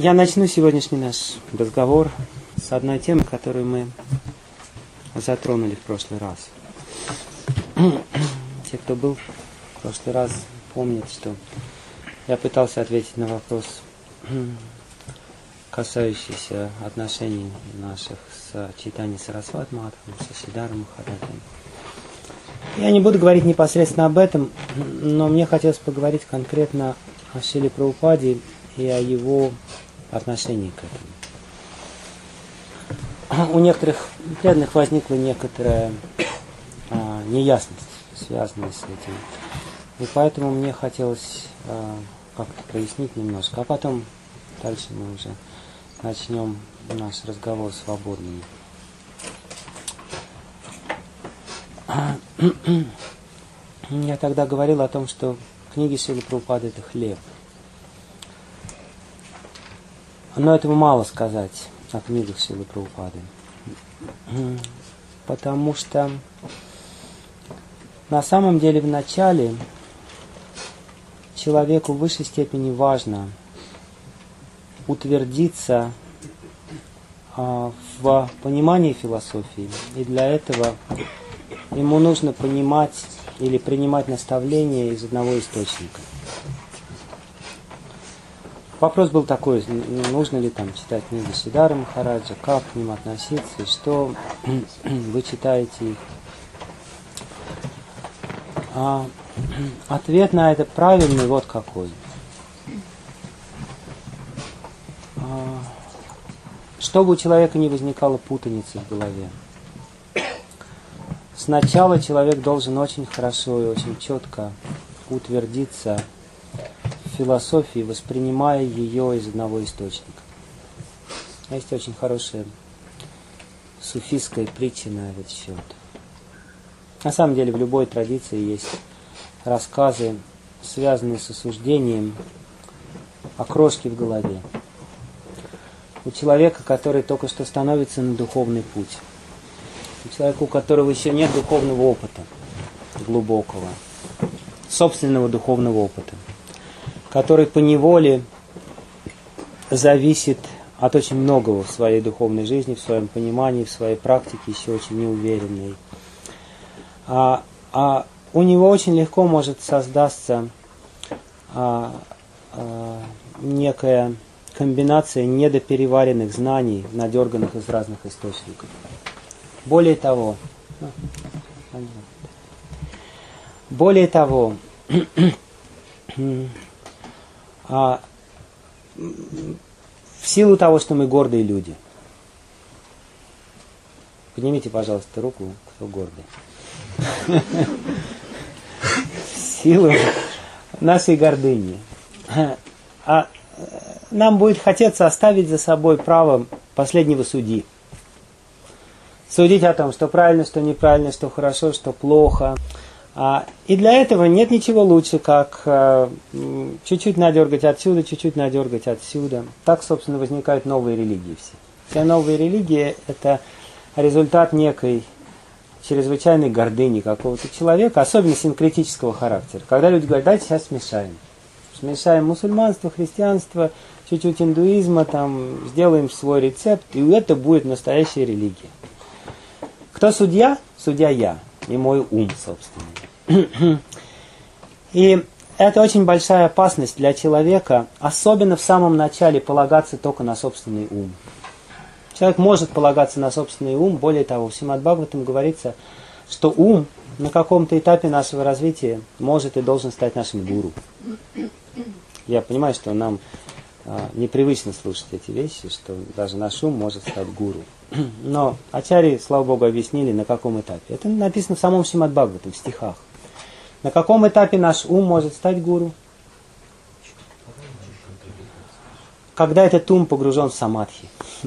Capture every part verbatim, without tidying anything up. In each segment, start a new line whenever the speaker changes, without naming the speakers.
Я начну сегодняшний наш разговор с одной темы, которую мы затронули в прошлый раз. Те, кто был в прошлый раз, помнят, что я пытался ответить на вопрос, касающийся отношений наших с Чайтаньей Сарасвати Матхом, со Сиддхартом Махараджем. Я не буду говорить непосредственно об этом, но мне хотелось поговорить конкретно о Шриле Прабхупаде и о его отношении к этому. У некоторых преданных возникла некоторая а, неясность, связанная с этим. И поэтому мне хотелось а, как-то прояснить немножко, а потом дальше мы уже начнем наш разговор свободный. Я тогда говорил о том, что книги Шрилы Прабхупады — это хлеб. Но этого мало сказать о книгах Шрилы Прабхупады. Потому что на самом деле в начале человеку в высшей степени важно утвердиться а, в понимании философии. И для этого ему нужно понимать или принимать наставления из одного источника. Вопрос был такой, нужно ли там читать книги Сиддхарты Махараджа, как к ним относиться, и что вы читаете их. А, ответ на это правильный вот какой. А, чтобы у человека не возникало путаницы в голове. Сначала человек должен очень хорошо и очень четко утвердиться в философии, воспринимая ее из одного источника. Есть очень хорошая суфистская притча на этот счет. На самом деле в любой традиции есть рассказы, связанные с осуждением о крошке в голове. У человека, который только что становится на духовный путь. У человека, у которого еще нет духовного опыта, глубокого, собственного духовного опыта, который поневоле зависит от очень многого в своей духовной жизни, в своем понимании, в своей практике, еще очень неуверенный. А, а у него очень легко может создаться а, а, некая комбинация недопереваренных знаний, надерганных из разных источников. Более того, более того, а, в силу того, что мы гордые люди. Поднимите, пожалуйста, руку, кто гордый. В силу нашей гордыни. А нам будет хотеться оставить за собой право последнего судьи. Судить о том, что правильно, что неправильно, что хорошо, что плохо. А, и для этого нет ничего лучше, как а, чуть-чуть надергать отсюда, чуть-чуть надергать отсюда. Так, собственно, возникают новые религии все. Все новые религии – это результат некой чрезвычайной гордыни какого-то человека, особенно синкретического характера. Когда люди говорят, давайте сейчас смешаем. Смешаем мусульманство, христианство, чуть-чуть индуизма, там, сделаем свой рецепт, и это будет настоящая религия. Кто судья? Судья я. И мой ум, собственно. И это очень большая опасность для человека, особенно в самом начале, полагаться только на собственный ум. Человек может полагаться на собственный ум, более того, в Шримад Бхагаватам говорится, что ум на каком-то этапе нашего развития может и должен стать нашим гуру. Я понимаю, что нам а, непривычно слушать эти вещи, что даже наш ум может стать гуру. Но ачарьи, слава Богу, объяснили, на каком этапе. Это написано в самом Шримад Бхагаватам, в стихах. На каком этапе наш ум может стать гуру? Когда этот ум погружен в самадхи.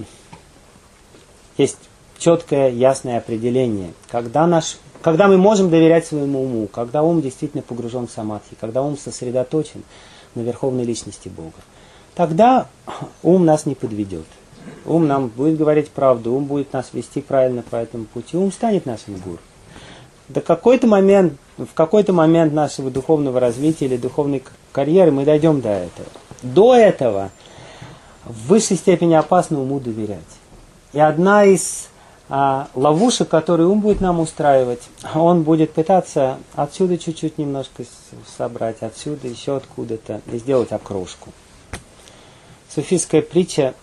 Есть четкое, ясное определение. Когда, наш, когда мы можем доверять своему уму, когда ум действительно погружен в самадхи, когда ум сосредоточен на верховной личности Бога, тогда ум нас не подведет. Ум нам будет говорить правду, ум будет нас вести правильно по этому пути, ум станет нашим гуру. До какой-то момент, в какой-то момент нашего духовного развития или духовной карьеры мы дойдем до этого. До этого в высшей степени опасно уму доверять. И одна из а, ловушек, которые ум будет нам устраивать, он будет пытаться отсюда чуть-чуть немножко собрать, отсюда еще откуда-то, и сделать окрошку. Суфийская притча,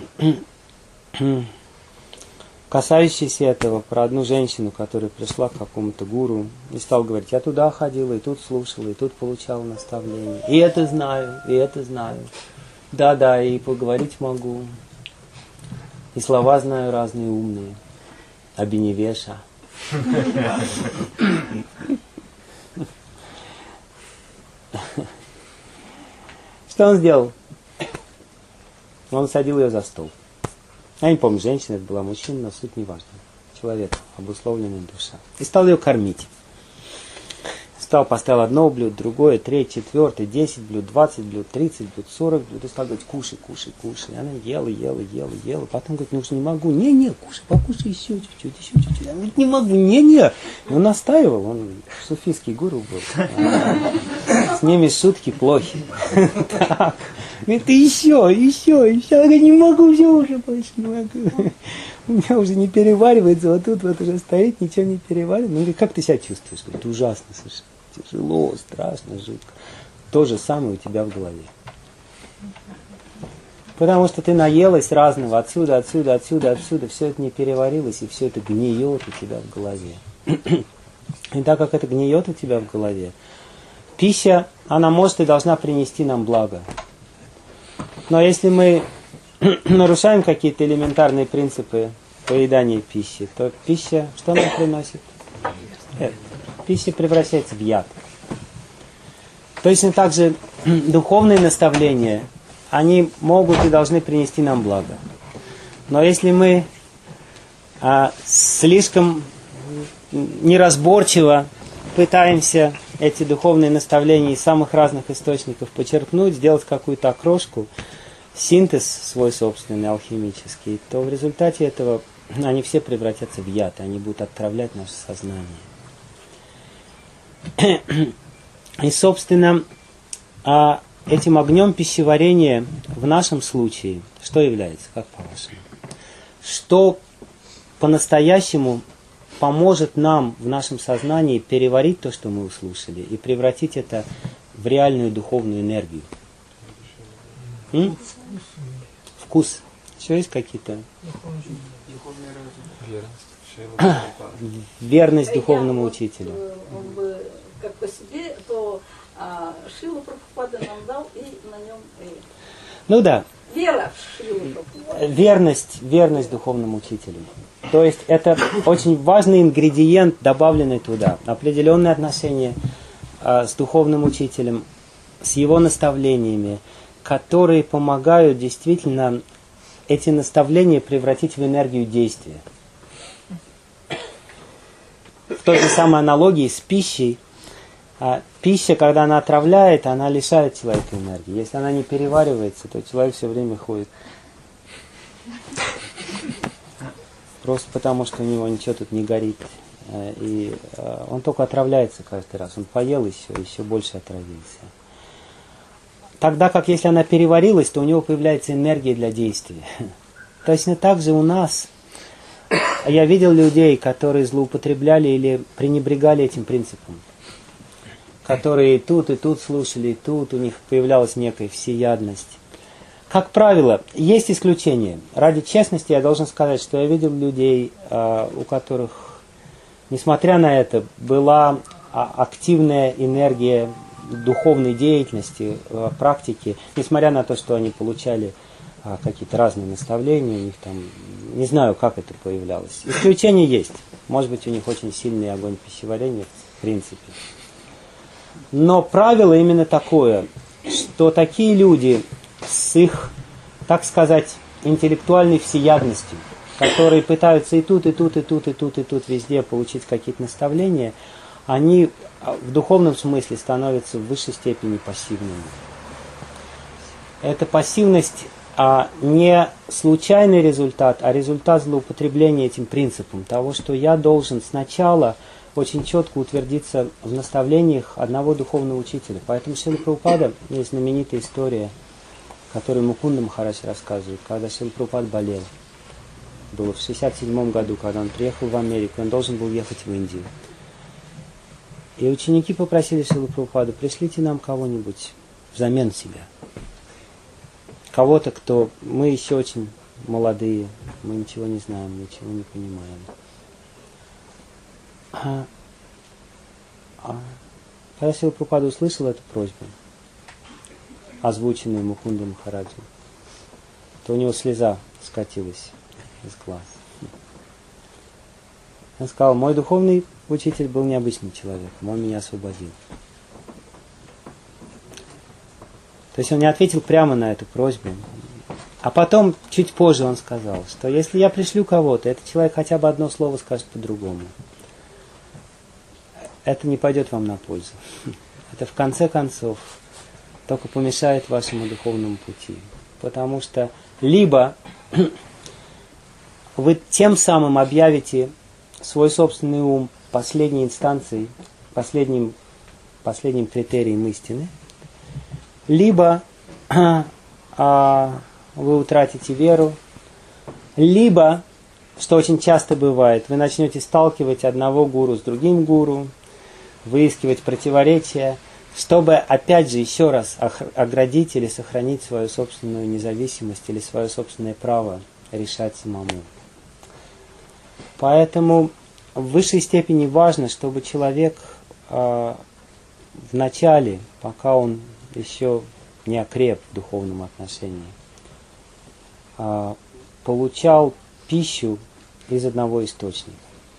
касающаяся этого, про одну женщину, которая пришла к какому-то гуру и стала говорить: я туда ходила, и тут слушала, и тут получала наставления, и это знаю, и это знаю. Да-да, и поговорить могу. И слова знаю разные умные. Абиневеша. Что он сделал? Он садил ее за стол. Я не помню, женщина это была, мужчина, но суть не важна. Человек, обусловленная душа. И стал ее кормить. Стал, поставил одно блюдо, другое, третье, четвертое, десять блюд, двадцать блюд, тридцать блюд, сорок блюд. И стал говорить: кушай, кушай, кушай. И она ела, ела, ела, ела. Потом говорит: ну уж не могу. Не-не, кушай, покушай еще чуть-чуть, еще чуть-чуть. Она говорит: не могу, не-не. И он настаивал, он суфийский гуру был. С ними шутки плохи. Так. Говорит: ты еще, еще, еще. Она говорит: не могу, все уже больше не могу. У меня уже не переваривается, вот тут вот уже стоит, ничего не переваривает. Ну, говорит: как ты себя чувствуешь? Говорит: ужасно, совершенно. Тяжело, страшно, жутко. То же самое у тебя в голове. Потому что ты наелась разного, отсюда, отсюда, отсюда, отсюда. Все это не переварилось, и все это гниет у тебя в голове. И так как это гниет у тебя в голове, пища, она может и должна принести нам благо. Но если мы нарушаем какие-то элементарные принципы поедания пищи, то пища, что она приносит? Это. Пища превращается в яд. Точно так же духовные наставления, они могут и должны принести нам благо. Но если мы а, слишком неразборчиво пытаемся эти духовные наставления из самых разных источников почерпнуть, сделать какую-то окрошку, синтез свой собственный, алхимический, то в результате этого они все превратятся в яд, они будут отравлять наше сознание. И, собственно, этим огнем пищеварения в нашем случае что является, как по-вашему? Что по-настоящему поможет нам в нашем сознании переварить то, что мы услышали, и превратить это в реальную духовную энергию? М? Вкус. Еще есть какие-то? Верность духовному учителю.
Он бы как по себе, то а, Шрила Прабхупада нам дал, и на нем и...
Ну да.
Вера в Шрилу Прабхупаду.
Верность, верность духовному учителю. То есть это очень важный ингредиент, добавленный туда. Определенные отношения а, с духовным учителем, с его наставлениями, которые помогают действительно эти наставления превратить в энергию действия. В той же самой аналогии с пищей, а, пища, когда она отравляет, она лишает человека энергии. Если она не переваривается, то человек все время ходит. Просто потому, что у него ничего тут не горит. И он только отравляется каждый раз. Он поел еще, еще больше отравился. Тогда как если она переварилась, то у него появляется энергия для действия. Точно так же у нас. Я видел людей, которые злоупотребляли или пренебрегали этим принципом. Которые и тут, и тут слушали, и тут у них появлялась некая всеядность. Как правило, есть исключения. Ради честности я должен сказать, что я видел людей, у которых, несмотря на это, была активная энергия духовной деятельности, практики, несмотря на то, что они получали какие-то разные наставления, у них там, не знаю, как это появлялось. Исключения есть. Может быть, у них очень сильный огонь пищеварения, в принципе. Но правило именно такое, что такие люди с их, так сказать, интеллектуальной всеядностью, которые пытаются и тут, и тут, и тут, и тут, и тут везде получить какие-то наставления, они в духовном смысле становятся в высшей степени пассивными. Эта пассивность а, не случайный результат, а результат злоупотребления этим принципом, того, что я должен сначала очень четко утвердиться в наставлениях одного духовного учителя. Поэтому Шрила Прабхупада, есть знаменитая история который Мукунда Махарадж рассказывает, когда Шрила Прабхупада болел. Было в шестьдесят седьмом году, когда он приехал в Америку, он должен был ехать в Индию. И ученики попросили Шрилу Прабхупаду: пришлите нам кого-нибудь взамен себя. Кого-то, кто... Мы еще очень молодые, мы ничего не знаем, ничего не понимаем. А, а, когда Шрила Прабхупада услышал эту просьбу, озвученную Мукунда Махараджу, то у него слеза скатилась из глаз. Он сказал: мой духовный учитель был необычным человеком, он меня освободил. То есть он не ответил прямо на эту просьбу. А потом, чуть позже он сказал, что если я пришлю кого-то, этот человек хотя бы одно слово скажет по-другому. Это не пойдет вам на пользу. Это в конце концов только помешает вашему духовному пути. Потому что либо вы тем самым объявите свой собственный ум последней инстанцией, последним, последним критерием истины, либо а, вы утратите веру, либо, что очень часто бывает, вы начнете сталкивать одного гуру с другим гуру, выискивать противоречия, чтобы, опять же, еще раз оградить или сохранить свою собственную независимость или свое собственное право решать самому. Поэтому в высшей степени важно, чтобы человек э, в начале, пока он еще не окреп в духовном отношении, э, получал пищу из одного источника.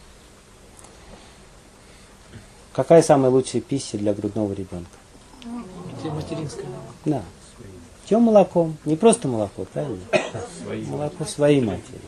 Какая самая лучшая пища для грудного ребенка?
Материнская.
Да. Чем молоком? Не просто молоко, правильно? Свои. Молоко своей матери.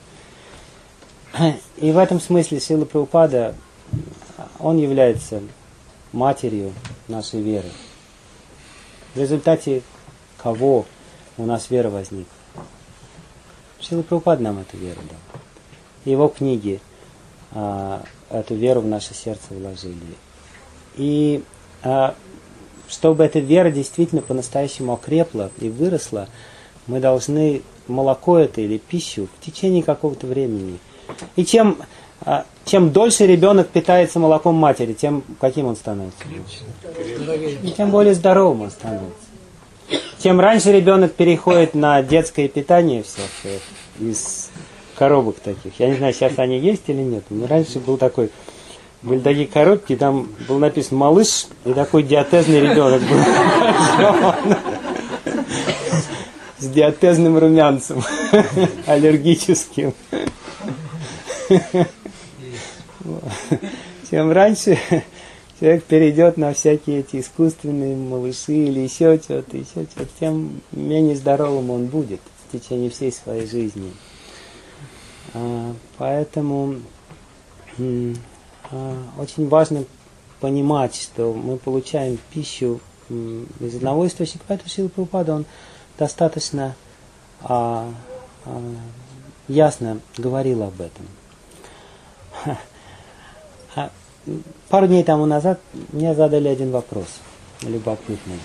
И в этом смысле Шрила Прабхупада, он является матерью нашей веры. В результате кого у нас вера возникла? Шрила Прабхупада нам эту веру дал. Его книги а, эту веру в наше сердце вложили. И а, чтобы эта вера действительно по-настоящему окрепла и выросла, мы должны молоко это или пищу в течение какого-то времени. И чем, а, чем дольше ребенок питается молоком матери, тем каким он становится? И тем более здоровым он становится. Чем раньше ребенок переходит на детское питание всякое из коробок таких. Я не знаю, сейчас они есть или нет. Но раньше был такой, были такие коробки, там был написан малыш, и такой диатезный ребенок был. С диатезным румянцем. Аллергическим. Чем раньше человек перейдет на всякие эти искусственные малыши или еще что-то, еще что-то, тем менее здоровым он будет в течение всей своей жизни. Поэтому очень важно понимать, что мы получаем пищу из одного источника. Поэтому Шрила Прабхупада, он достаточно а, а, ясно говорил об этом. Пару дней тому назад мне задали один вопрос любопытный.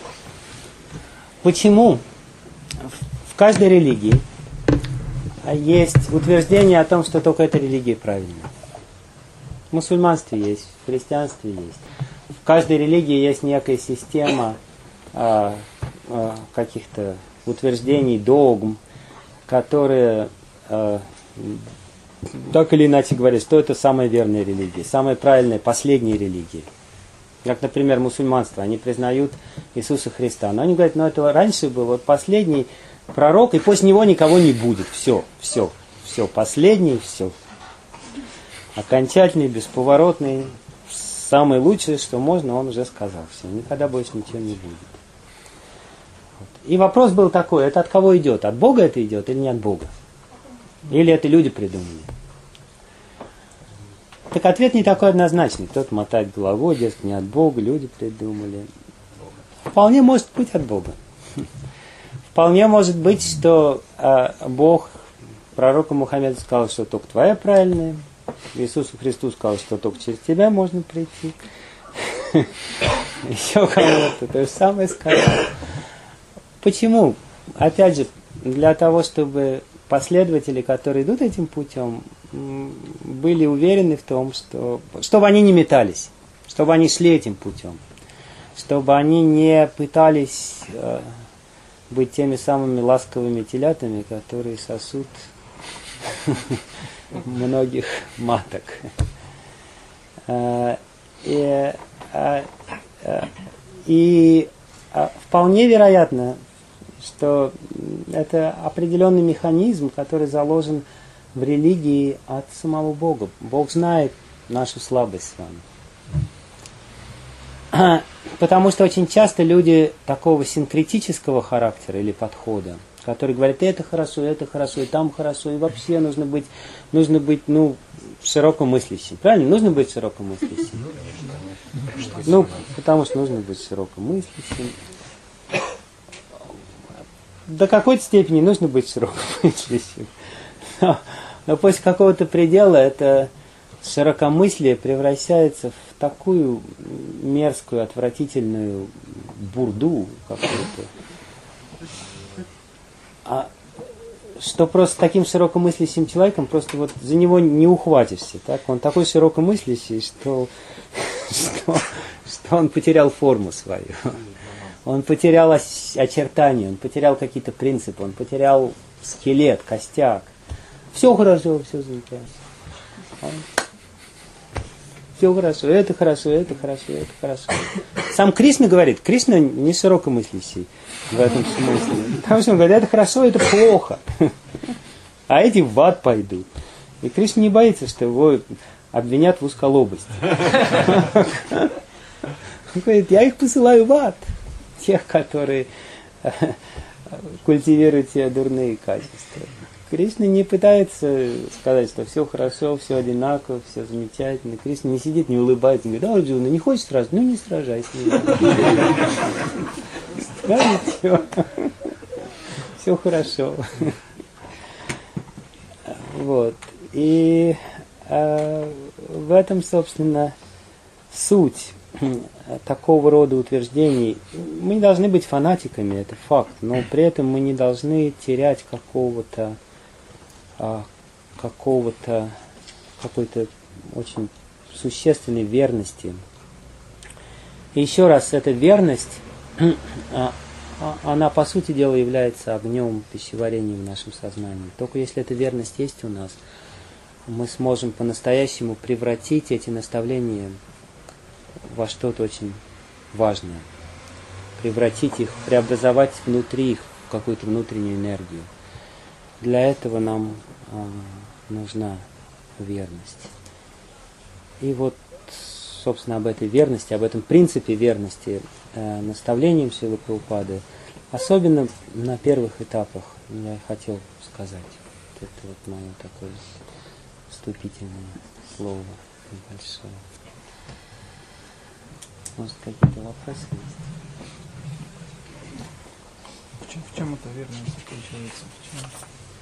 Почему в каждой религии есть утверждение о том, что только эта религия правильная? В мусульманстве есть, в христианстве есть. В каждой религии есть некая система а, а, каких-то утверждений, догм, которые а, так или иначе говорят, что это самая верная религия, самая правильная, последняя религия. Как, например, мусульманство, они признают Иисуса Христа. Но они говорят, ну это раньше был вот последний пророк, и после него никого не будет. Все, все, все, последний, все. Окончательный, бесповоротный, самое лучшее, что можно, он уже сказал. Все, никогда больше ничего не будет. Вот. И вопрос был такой, это от кого идет? От Бога это идет или не от Бога? Или это люди придумали? Так ответ не такой однозначный. Кто-то мотает головой, дескать, не от Бога, люди придумали. Вполне может быть от Бога. Вполне может быть, что э, Бог пророку Мухаммеду сказал, что только твоя правильная. Иисусу Христу сказал, что только через тебя можно прийти. Еще кому-то то же самое сказал. Почему? опять же, для того, чтобы последователи, которые идут этим путем, были уверены в том, что... Чтобы они не метались, чтобы они шли этим путем, чтобы они не пытались э, быть теми самыми ласковыми телятами, которые сосут многих маток. И, и вполне вероятно, что это определенный механизм, который заложен в религии от самого Бога. Бог знает нашу слабость с вами. Потому что очень часто люди такого синкретического характера или подхода, которые говорят, это хорошо, это хорошо, и там хорошо, и вообще нужно быть, нужно быть, ну, широкомыслящим. Правильно? Нужно быть широкомыслящим. Ну, потому что нужно быть широкомыслящим. До какой-то степени нужно быть широкомыслящим. Но, но после какого-то предела это широкомыслие превращается в такую мерзкую, отвратительную бурду какую-то, а, что просто таким широкомыслящим человеком просто вот за него не ухватишься. Так? Он такой широкомыслящий, что, что, что он потерял форму свою. Он потерял очертания, он потерял какие-то принципы, он потерял скелет, костяк. Все хорошо, все замечательно. Все хорошо, это хорошо, это хорошо, это хорошо. Сам Кришна говорит, Кришна не широкомыслящий в этом смысле. Потому что он говорит, это хорошо, это плохо. А эти в ад пойдут. И Кришна не боится, что его обвинят в узколобости. Он говорит, я их посылаю в ад. Тех, которые культивируют те дурные качества. Кришна не пытается сказать, что все хорошо, все одинаково, все замечательно. Кришна не сидит, не улыбается, не говорит, да, Арджуна, не хочешь сражаться? Ну, не сражайся. Все. Все хорошо. Вот. И э, в этом, собственно, суть такого рода утверждений. Мы не должны быть фанатиками, это факт, но при этом мы не должны терять какого-то какого-то какой-то очень существенной верности. И еще раз, эта верность, она по сути дела является огнем пищеварения в нашем сознании. Только если эта верность есть у нас, мы сможем по-настоящему превратить эти наставления во что-то очень важное. Превратить их, преобразовать внутри их в какую-то внутреннюю энергию. Для этого нам э, нужна верность. И вот, собственно, об этой верности, об этом принципе верности э, наставлениям Шрилы Прабхупады, особенно на первых этапах, я хотел сказать. Это вот мое такое вступительное слово небольшое. Может, какие-то вопросы есть?
В чем, в чем эта верность заключается? В чем?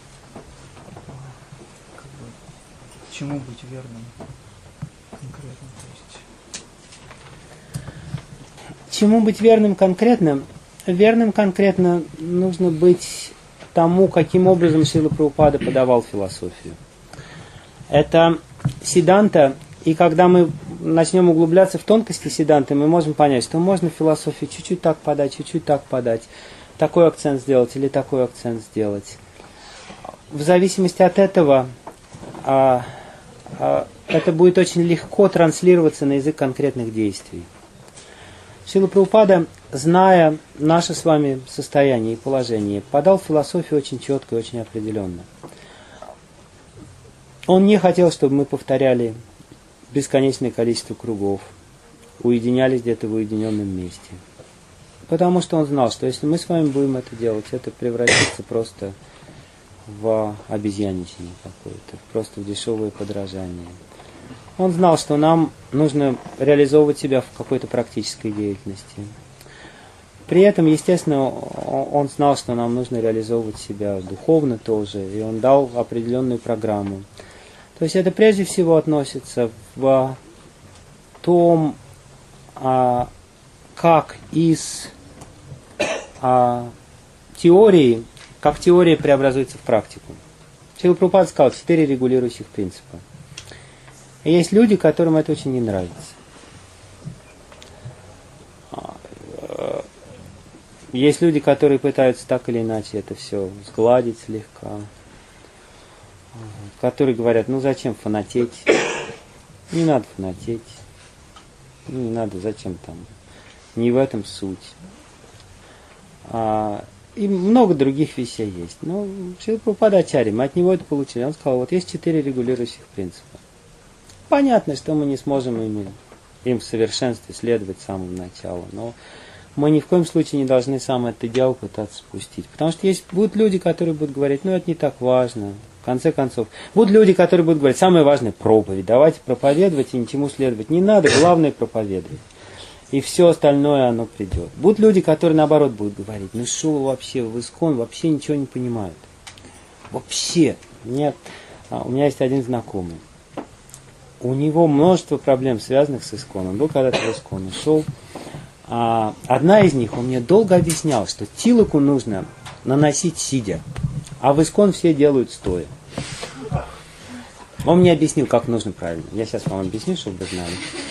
Как бы, чему быть верным конкретно? То есть...
Чему быть верным конкретно? Верным конкретно нужно быть тому, каким образом Шрила Прабхупада подавал философию. Это сиддханта, и когда мы начнем углубляться в тонкости сиддханты, мы можем понять, что можно философию чуть-чуть так подать, чуть-чуть так подать, такой акцент сделать или такой акцент сделать. В зависимости от этого а, а, это будет очень легко транслироваться на язык конкретных действий. Шрила Прабхупада, зная наше с вами состояние и положение, подал философию очень четко и очень определенно. Он не хотел, чтобы мы повторяли бесконечное количество кругов, уединялись где-то в уединенном месте. Потому что он знал, что если мы с вами будем это делать, это превратится просто в обезьяничание какое-то, просто в дешевое подражание. Он знал, что нам нужно реализовывать себя в какой-то практической деятельности. При этом, естественно, он знал, что нам нужно реализовывать себя духовно тоже, и он дал определенную программу. То есть это прежде всего относится в том, а, как из а, теории, как теория преобразуется в практику. Шрила Прабхупада сказал четыре регулирующих принципа. И есть люди, которым это очень не нравится. Есть люди, которые пытаются так или иначе это все сгладить слегка. Которые говорят, ну зачем фанатеть? Не надо фанатеть. Ну, не надо, зачем там? Не в этом суть. А, и много других вещей есть. Но Шрила Прабхупада Ачарья, мы от него это получили. Он сказал, вот есть четыре регулирующих принципа. Понятно, что мы не сможем ими, им в совершенстве следовать с самого начала, но мы ни в коем случае не должны сам этот идеал пытаться спустить. Потому что есть, будут люди, которые будут говорить, ну это не так важно. В конце концов, будут люди, которые будут говорить, самое важное проповедь. Давайте проповедовать и ничему следовать не надо, главное проповедовать. И все остальное оно придет. Будут люди, которые наоборот будут говорить, ну что вы вообще в Искон вообще ничего не понимают. Вообще. Нет. А, у меня есть один знакомый. У него множество проблем, связанных с Исконом. Он был когда-то в Искон, ушел. А, одна из них, он мне долго объяснял, что тилоку нужно наносить сидя, а в Искон все делают стоя. Он мне объяснил, как нужно правильно. Я сейчас вам объясню, чтобы вы знали.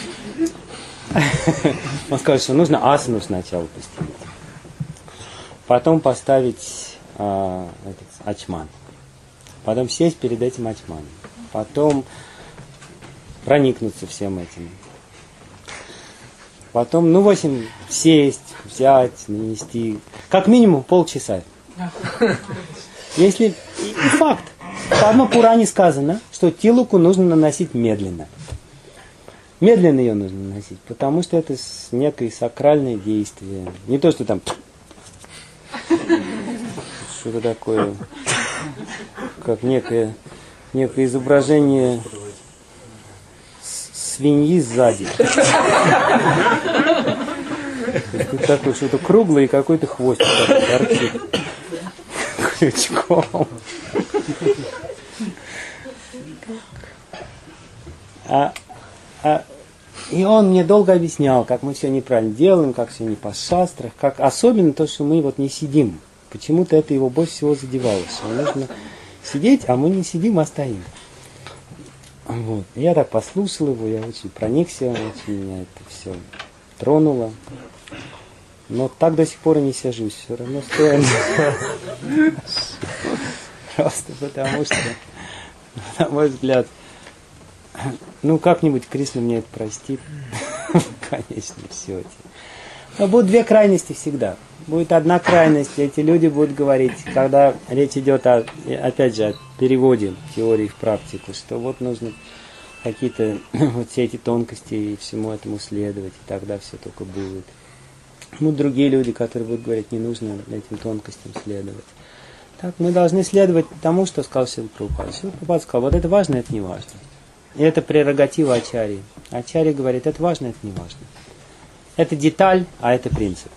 Он сказал, что нужно асану сначала постелить. Потом поставить а, этот, ачман. Потом сесть перед этим ачманом. Потом проникнуться всем этим. Потом, ну, в общем, сесть, взять, нанести. Как минимум полчаса. Если... И, и факт. В Падма Пуране сказано, что тилоку нужно наносить медленно. Медленно ее нужно наносить, потому что это некое сакральное действие. Не то, что там... Что-то такое, как некое, некое изображение свиньи сзади. Тут такое что-то круглое и какой-то хвостик торчит крючком. А, а, и он мне долго объяснял, как мы все неправильно делаем, как все не по шастрах, как особенно то, что мы вот не сидим. Почему-то это его больше всего задевало, что нужно сидеть, а мы не сидим, а стоим. Вот. Я так послушал его, я очень проникся, очень меня это все тронуло. Но так до сих пор и не сижусь, все равно стою. Просто потому что, на мой взгляд, ну как-нибудь Кришна мне это простит. Конечно, все это. Но будут две крайности всегда. Будет одна крайность, эти люди будут говорить, когда речь идет, о, опять же, о переводе теории в практику, что вот нужно какие-то вот все эти тонкости и всему этому следовать, и тогда все только будет. Ну, другие люди, которые будут говорить, не нужно этим тонкостям следовать. Так, мы должны следовать тому, что сказал Шрила Прабхупада. Шрила Прабхупада сказал, вот это важно, это не важно. И это прерогатива Ачарьи. Ачарья говорит, это важно, это не важно. Это деталь, а это принцип.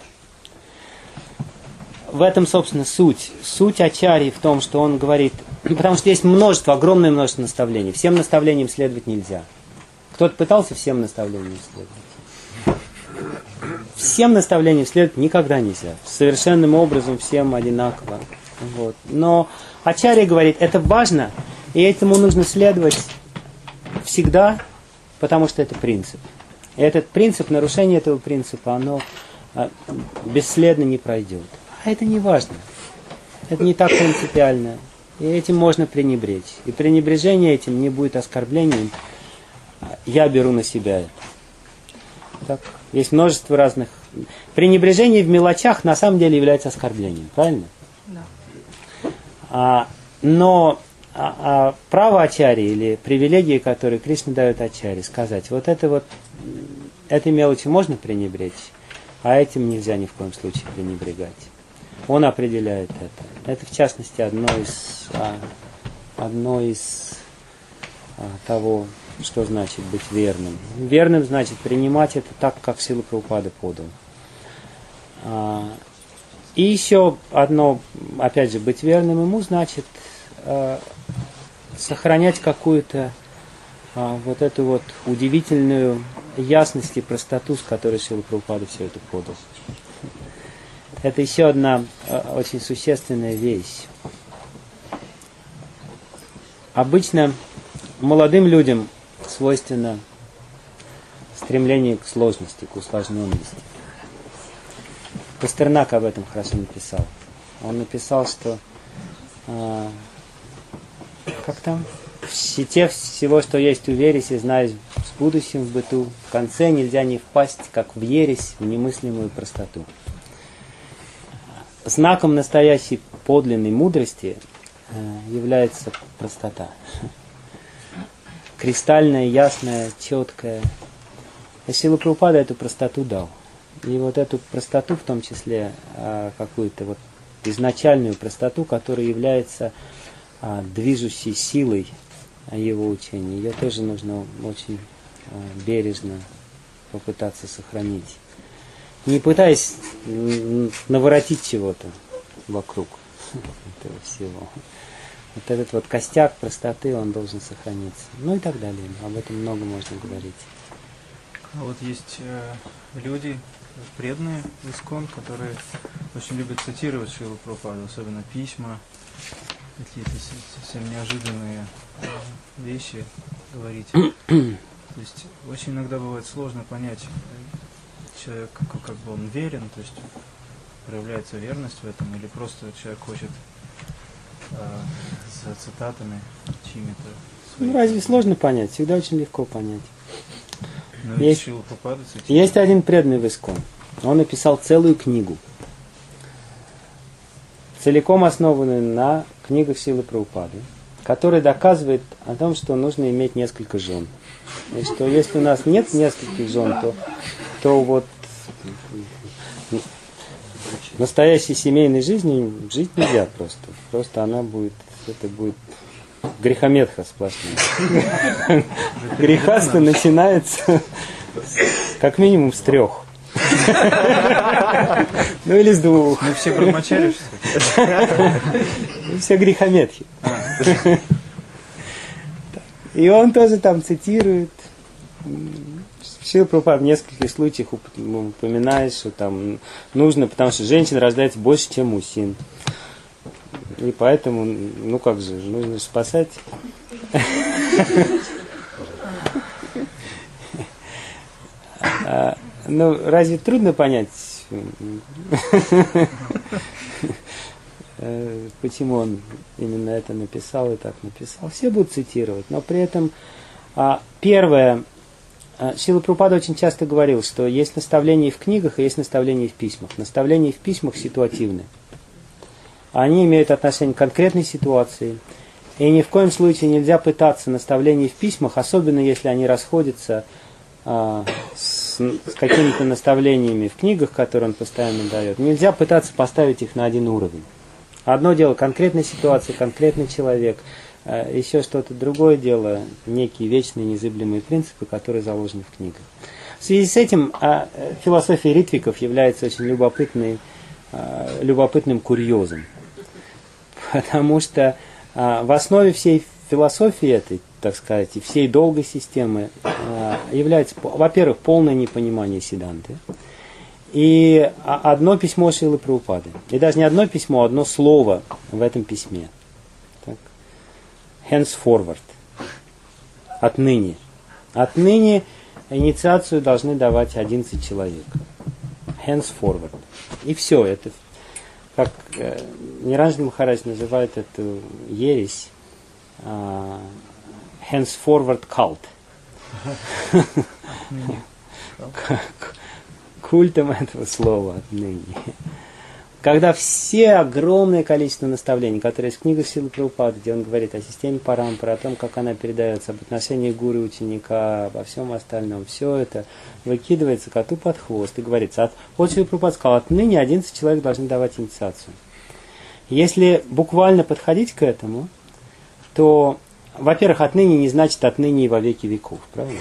В этом, собственно, суть. Суть Ачарьи в том, что он говорит, потому что есть множество, огромное множество наставлений. Всем наставлениям следовать нельзя. Кто-то пытался всем наставлениям следовать. Всем наставлениям следовать никогда нельзя. Совершенным образом всем одинаково. Вот. Но Ачарья говорит, это важно, и этому нужно следовать всегда, потому что это принцип. И этот принцип, нарушение этого принципа, оно а, бесследно не пройдет. А это не важно. Это не так принципиально. И этим можно пренебречь. И пренебрежение этим не будет оскорблением. Я беру на себя это. Так. Есть множество разных... Пренебрежение в мелочах на самом деле является оскорблением. Правильно?
Да.
А, но а, а право Ачарьи или привилегии, которые Кришна дает Ачарье, сказать, вот это вот, этой мелочи можно пренебречь, а этим нельзя ни в коем случае пренебрегать. Он определяет это. Это, в частности, одно из, а, одно из а, того, что значит быть верным. Верным значит принимать это так, как Шрила Прабхупада подал. А, и еще одно, опять же, быть верным ему значит а, сохранять какую-то а, вот эту вот удивительную ясность и простоту, с которой Шрила Прабхупада все это подал. это еще одна э, очень существенная вещь. Обычно молодым людям свойственно стремление к сложности, к усложненности. Пастернак об этом хорошо написал. Он написал, что э, как там? В щите всего, что есть у ереси, знаюсь с будущим в быту. В конце нельзя не впасть, как в ересь, в немыслимую простоту. Знаком настоящей подлинной мудрости э, является простота. Кристальная, ясная, четкая. А Шрила Прабхупада эту простоту дал. И вот эту простоту, в том числе э, какую-то вот изначальную простоту, которая является э, движущей силой его учения, ее тоже нужно очень э, бережно попытаться сохранить. Не пытаясь наворотить чего-то вокруг этого всего. Вот этот вот костяк простоты, он должен сохраниться. Ну и так далее. Об этом много можно говорить.
А вот есть э, люди, преданные в Искон, которые очень любят цитировать Шрилу Прабхупаду, особенно письма, какие-то совсем неожиданные э, вещи говорить. То есть очень иногда бывает сложно понять, человек, как, как бы он верен, то есть проявляется верность в этом, или просто человек хочет э, с цитатами чьими-то.
Ну разве сложно понять? Всегда очень легко понять.
Но
есть,
Шрила Прабхупада цитирует.
Есть один преданный в Искон. Он написал целую книгу, целиком основанную на книгах Шрилы Прабхупады, который доказывает о том, что нужно иметь несколько жен. И что если у нас нет нескольких жен, то, то вот настоящей семейной жизни жить нельзя просто. Просто она будет, это будет грехометха сплошная. Грехаство начинается как минимум с трех. Ну или с двух.
Мы все брамачари, что ли?
Все грехометхи. И он тоже там цитирует. Шрила Прабхупада в нескольких случаях упоминает, что там нужно, потому что женщин рождается больше, чем мужчин. И поэтому, ну как же, нужно спасать. Ну, разве трудно понять, почему он именно это написал и так написал? Все будут цитировать, но при этом первое, Шрила Прабхупада очень часто говорил, что есть наставления в книгах и есть наставления в письмах. Наставления в письмах ситуативны. Они имеют отношение к конкретной ситуации. И ни в коем случае нельзя пытаться наставления в письмах, особенно если они расходятся а, с, с какими-то наставлениями в книгах, которые он постоянно дает. Нельзя пытаться поставить их на один уровень. Одно дело конкретная ситуация, конкретный человек. А, еще что-то другое дело, некие вечные незыблемые принципы, которые заложены в книгах. В связи с этим а, философия ритвиков является очень любопытной, а, любопытным курьезом. Потому что а, в основе всей философии этой, так сказать, и всей долгой системы а, является, во-первых, полное непонимание Сиддханты. И одно письмо Шрилы Прабхупады. И даже не одно письмо, а одно слово в этом письме. Так. Henceforward. Отныне. Отныне инициацию должны давать одиннадцать человек. Henceforward. И все. Это как э, Ниранджана Махарадж называет эту ересь э, henceforward cult. Культом этого слова отныне. Когда все огромное количество наставлений, которые есть в книгах Шрилы Прабхупады, где он говорит о системе парампары, о том, как она передается, об отношении гуру и ученика, обо всем остальном, все это выкидывается коту под хвост и говорится, от, вот Шрила Прабхупада сказал, отныне одиннадцать человек должны давать инициацию. Если буквально подходить к этому, то, во-первых, отныне не значит отныне и во веки веков, правильно?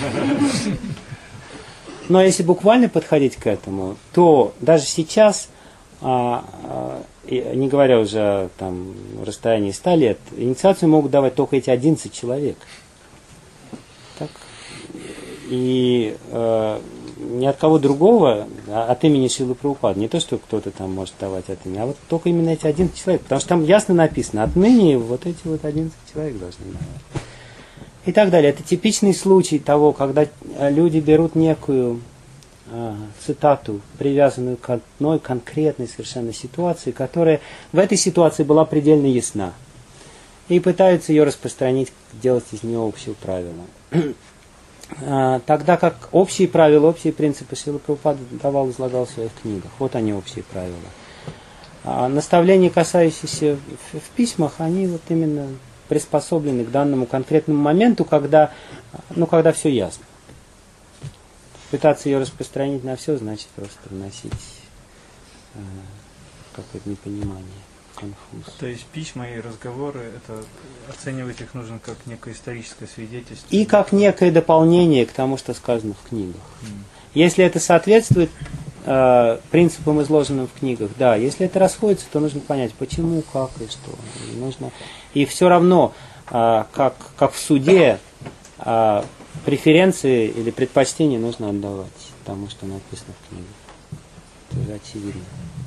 Но если буквально подходить к этому, то даже сейчас, а, а, не говоря уже о там, расстоянии ста лет, инициацию могут давать только эти одиннадцать человек. Так? И э, ни от кого другого, а от имени Шрилы Прабхупады. Не то, что кто-то там может давать от имени, а вот только именно эти одиннадцать человек. Потому что там ясно написано, отныне вот эти вот одиннадцать человек должны давать. И так далее. Это типичный случай того, когда люди берут некую а, цитату, привязанную к одной конкретной совершенно ситуации, которая в этой ситуации была предельно ясна, и пытаются ее распространить, делать из нее общее правило. а, тогда как общие правила, общие принципы Шрила Прабхупада давал, излагал в своих книгах. Вот они, общие правила. А наставления, касающиеся в, в письмах, они вот именно приспособлены к данному конкретному моменту, когда, ну, когда все ясно. Пытаться ее распространить на все, значит просто вносить э, какое-то непонимание, конфуз.
То есть письма и разговоры, это оценивать их нужно как некое историческое свидетельство?
И как некое дополнение к тому, что сказано в книгах. Mm. Если это соответствует э, принципам, изложенным в книгах, да. Если это расходится, то нужно понять, почему, как и что. И нужно... И все равно, а, как, как в суде, а, преференции или предпочтения нужно отдавать тому, что написано в книге. Это же очевидно.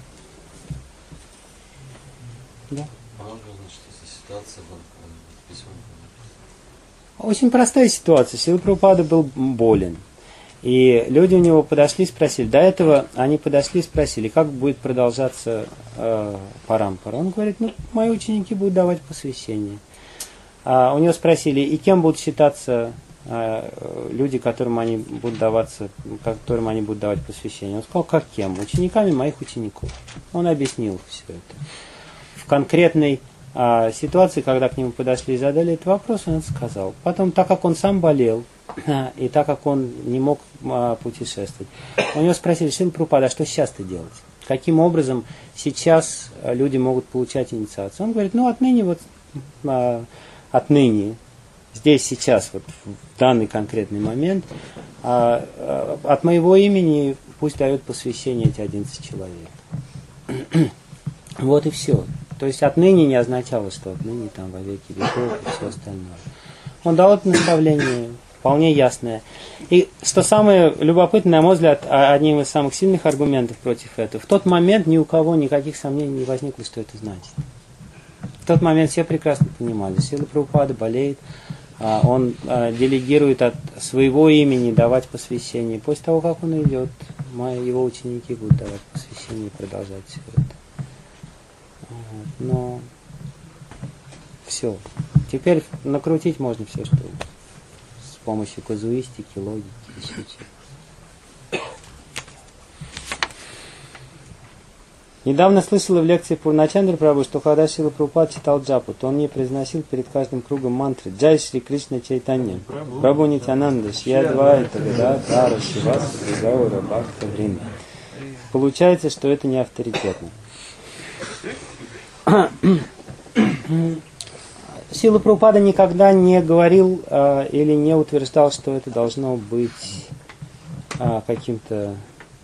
Да.
А он говорит, что эта ситуация была письмом.
Очень простая ситуация. Шрила Прабхупада был болен. И люди у него подошли и спросили, до этого они подошли и спросили, как будет продолжаться э, парампара. Он говорит, ну, мои ученики будут давать посвящение. А у него спросили, и кем будут считаться э, люди, которым они будут даваться, которым они будут давать посвящение. Он сказал, как кем? Учениками моих учеников. Он объяснил все это. В конкретной э, ситуации, когда к нему подошли и задали этот вопрос, он это сказал. Потом, так как он сам болел, и так как он не мог а, путешествовать, у него спросили, Шрила Прабхупада, а что сейчас-то делать? Каким образом сейчас люди могут получать инициацию? Он говорит, ну отныне, вот а, отныне, здесь, сейчас, вот в данный конкретный момент, а, а, от моего имени пусть дает посвящение эти одиннадцать человек. Вот и все. То есть отныне не означало, что отныне там во веки веков и все остальное. Он дал это наставление, вполне ясное. И что самое любопытное, на мой взгляд, одним из самых сильных аргументов против этого, в тот момент ни у кого никаких сомнений не возникло, что это значит. В тот момент все прекрасно понимали, Шрила Прабхупада болеет, он делегирует от своего имени давать посвящение. После того, как он идет, мои, его ученики будут давать посвящение и продолжать все это. Но все. Теперь накрутить можно все, что с помощью казуистики, логики, еще чего. Недавно слышала в лекции Пурначандра Прабху, что когда Шрила Прабхупада читал джапу, то он не произносил перед каждым кругом мантры «Джай Шри Кришна Чайтанья, Прабху Нитянанда, Шри Адвайта, Гададхара, Шиваса, Гаура, Бхакта, Вринда». Получается, что это не авторитетно. Шрила Прабхупада никогда не говорил э, или не утверждал, что это должно быть э, каким-то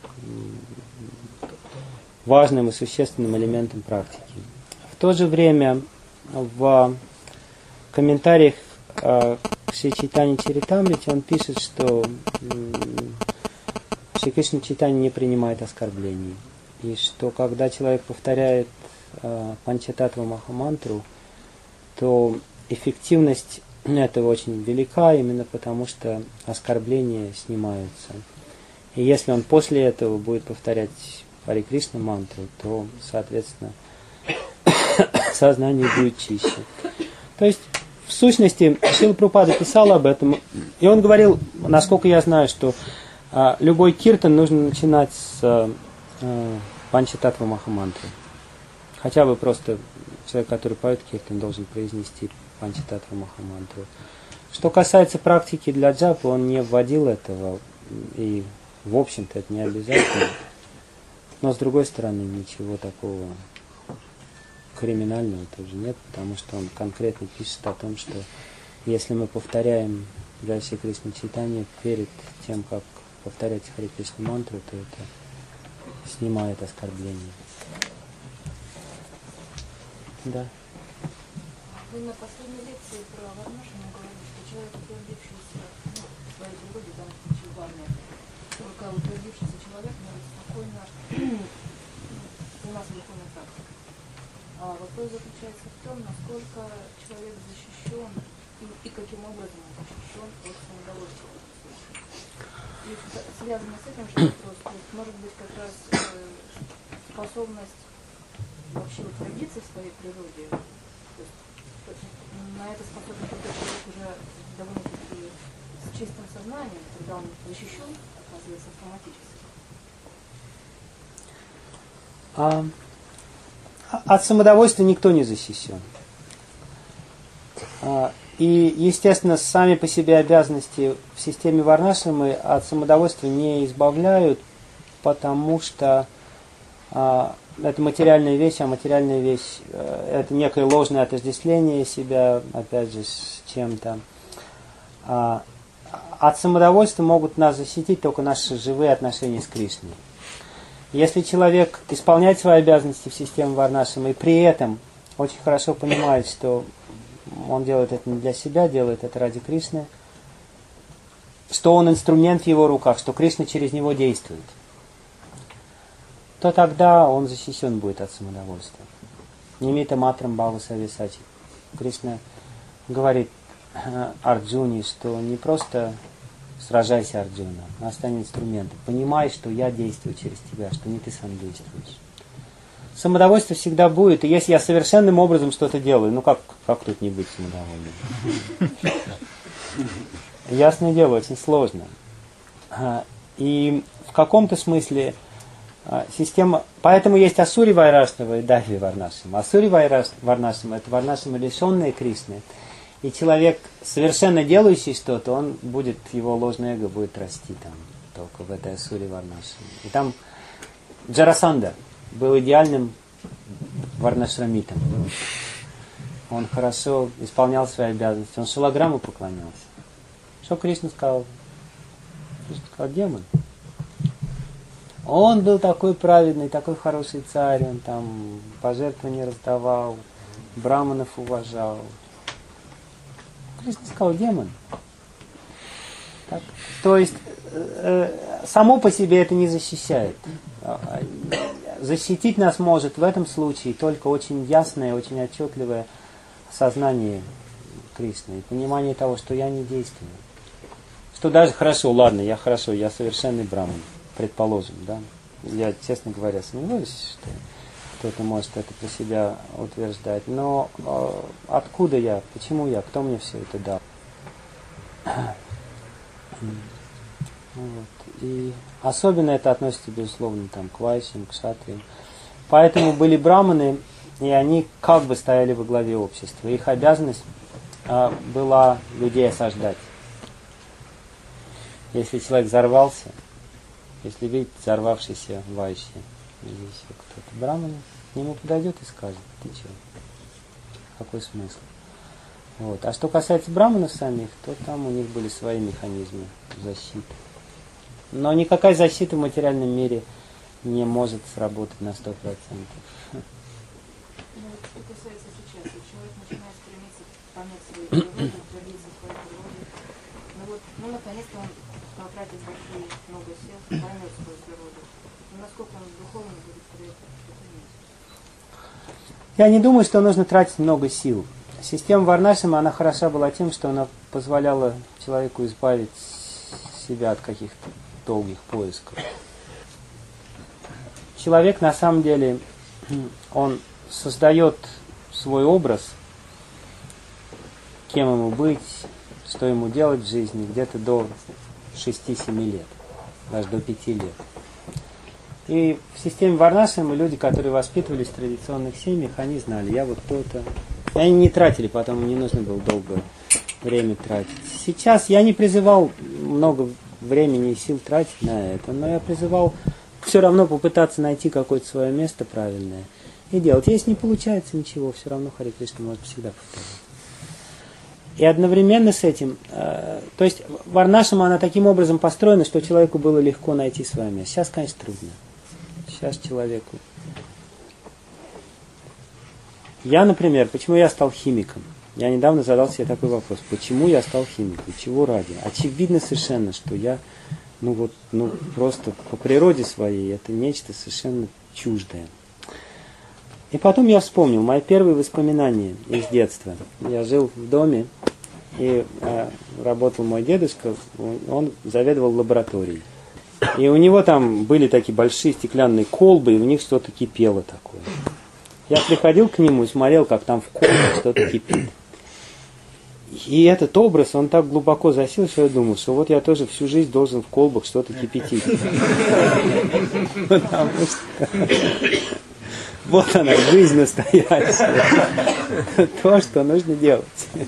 важным и существенным элементом практики. В то же время в комментариях э, к Шри Чайтанья Чаритамрите он пишет, что э, Шри Кришна Чайтанья не принимает оскорблений. И что когда человек повторяет э, Панчататтва Махамантру, то эффективность этого очень велика, именно потому что оскорбления снимаются. И если он после этого будет повторять Харе Кришна мантру, то, соответственно, сознание будет чище. То есть, в сущности, Шрила Прабхупада писал об этом, и он говорил, насколько я знаю, что а, любой киртан нужно начинать с а, Панчататтва Махамантры. Хотя бы просто человек, который поет киртан, должен произнести Панчататтва Махамантру. Что касается практики для джапы, он не вводил этого, и, в общем-то, это не обязательно. Но, с другой стороны, ничего такого криминального тоже нет, потому что он конкретно пишет о том, что если мы повторяем Джай Шри Кришна Чайтанья перед тем, как повторять Харе Кришна мантру, то это снимает оскорбление. Да.
Вы на последней лекции про Варнашина говорили, что человек, утвердившийся ну, в своей природе, там, в армии,
только утвердившийся человек может спокойно заниматься духовной практикой. А вопрос заключается в том, насколько человек защищен и, и каким образом он защищен от самодовольства. И связано с этим же вопрос, то есть, может быть, как раз э, способность вообще утвердиться в своей природе, то есть, на это способен только человек уже довольно-таки с чистым сознанием, когда он защищен, оказывается, автоматически.
А, от самодовольства никто не защищен. А, и, естественно, сами по себе обязанности в системе Варнашрамы от самодовольства не избавляют, потому что а, это материальная вещь, а материальная вещь а, это некое ложное отождествление себя, опять же, с чем-то. А, от самодовольства могут нас защитить только наши живые отношения с Кришной. Если человек исполняет свои обязанности в системе Варнашрамы и при этом очень хорошо понимает, что он делает это не для себя, делает это ради Кришны, что он инструмент в его руках, что Кришна через него действует, то тогда он защищен будет от самодовольства. Нимита матрам бхава сависачи. Кришна говорит Арджуне, что не просто сражайся, Арджуна, а стань инструментом. Понимай, что я действую через тебя, что не ты сам действуешь. Самодовольство всегда будет, и если я совершенным образом что-то делаю, ну как, как тут не быть самодовольным? Ясное дело, очень сложно. И в каком-то смысле система... Поэтому есть Асури Вайраштава и Дави Варнашрама. Асури Варнашрама — это Варнашрама, лишенная Кришны. И человек, совершенно делающий что-то, он будет, его ложное эго будет расти там, только в этой Асури Варнашраме. И там Джарасандха был идеальным варнашрамитом. Он хорошо исполнял свои обязанности. Он Шалаграму поклонялся. Что Кришна сказал? Кришна сказал: демон. Он был такой праведный, такой хороший царь. Он там пожертвования раздавал, браманов уважал. Кришна сказал: демон. Так? То есть э, само по себе это не защищает. Защитить нас может в этом случае только очень ясное, очень отчетливое сознание Кришны и понимание того, что я не действую. Что даже хорошо, ладно, я хорошо, я совершенный браман, предположим, да. Я, честно говоря, сомневаюсь, что кто-то может это про себя утверждать. Но э, откуда я, почему я, кто мне все это дал? Вот. И особенно это относится, безусловно, там, к вайшям, к шатриям. Поэтому были браманы, и они как бы стояли во главе общества. Их обязанность а, была людей осаждать. Если человек взорвался, если видит взорвавшийся вайши, или еще кто-то, браман к нему подойдет и скажет: ты чего? Какой смысл? Вот. А что касается браманов самих, то там у них были свои механизмы защиты. Но никакая защита в материальном мире не может сработать на сто процентов.
Ну, вот что касается сейчас, вот человек начинает стремиться понять свою природу, утвердиться в своей природе. Ну вот, ну наконец-то он потратит большие много сил, поймет свою природу. Но насколько он духовно будет при этом что-то иметь?
Я не думаю, что нужно тратить много сил. Система Варнашрама, она хороша была тем, что она позволяла человеку избавить себя от каких-то долгих поисков. Человек на самом деле, он создает свой образ, кем ему быть, что ему делать в жизни, где-то до шести-семи лет, даже до пяти лет. И в системе Варнашрама люди, которые воспитывались в традиционных семьях, они знали: я вот то-то. И они не тратили, потом не нужно было долгое время тратить. Сейчас я не призывал много времени и сил тратить на это, но я призывал все равно попытаться найти какое-то свое место правильное и делать. Если не получается ничего, все равно Харе Кришна может всегда повторять. И одновременно с этим, э, то есть Варнашрама, она таким образом построена, что человеку было легко найти свое место. Сейчас, конечно, трудно. Сейчас человеку... Я, например, почему я стал химиком? Я недавно задал себе такой вопрос. Почему я стал химиком? Чего ради? Очевидно совершенно, что я ну вот, ну просто по природе своей это нечто совершенно чуждое. И потом я вспомнил мои первые воспоминания из детства. Я жил в доме, и э, работал мой дедушка, он заведовал лабораторией. И у него там были такие большие стеклянные колбы, и в них что-то кипело такое. Я приходил к нему и смотрел, как там в колбах что-то кипит. И этот образ, он так глубоко засел, что я думал, что вот я тоже всю жизнь должен в колбах что-то кипятить. Потому что вот она, жизнь настоящая. То, что нужно делать.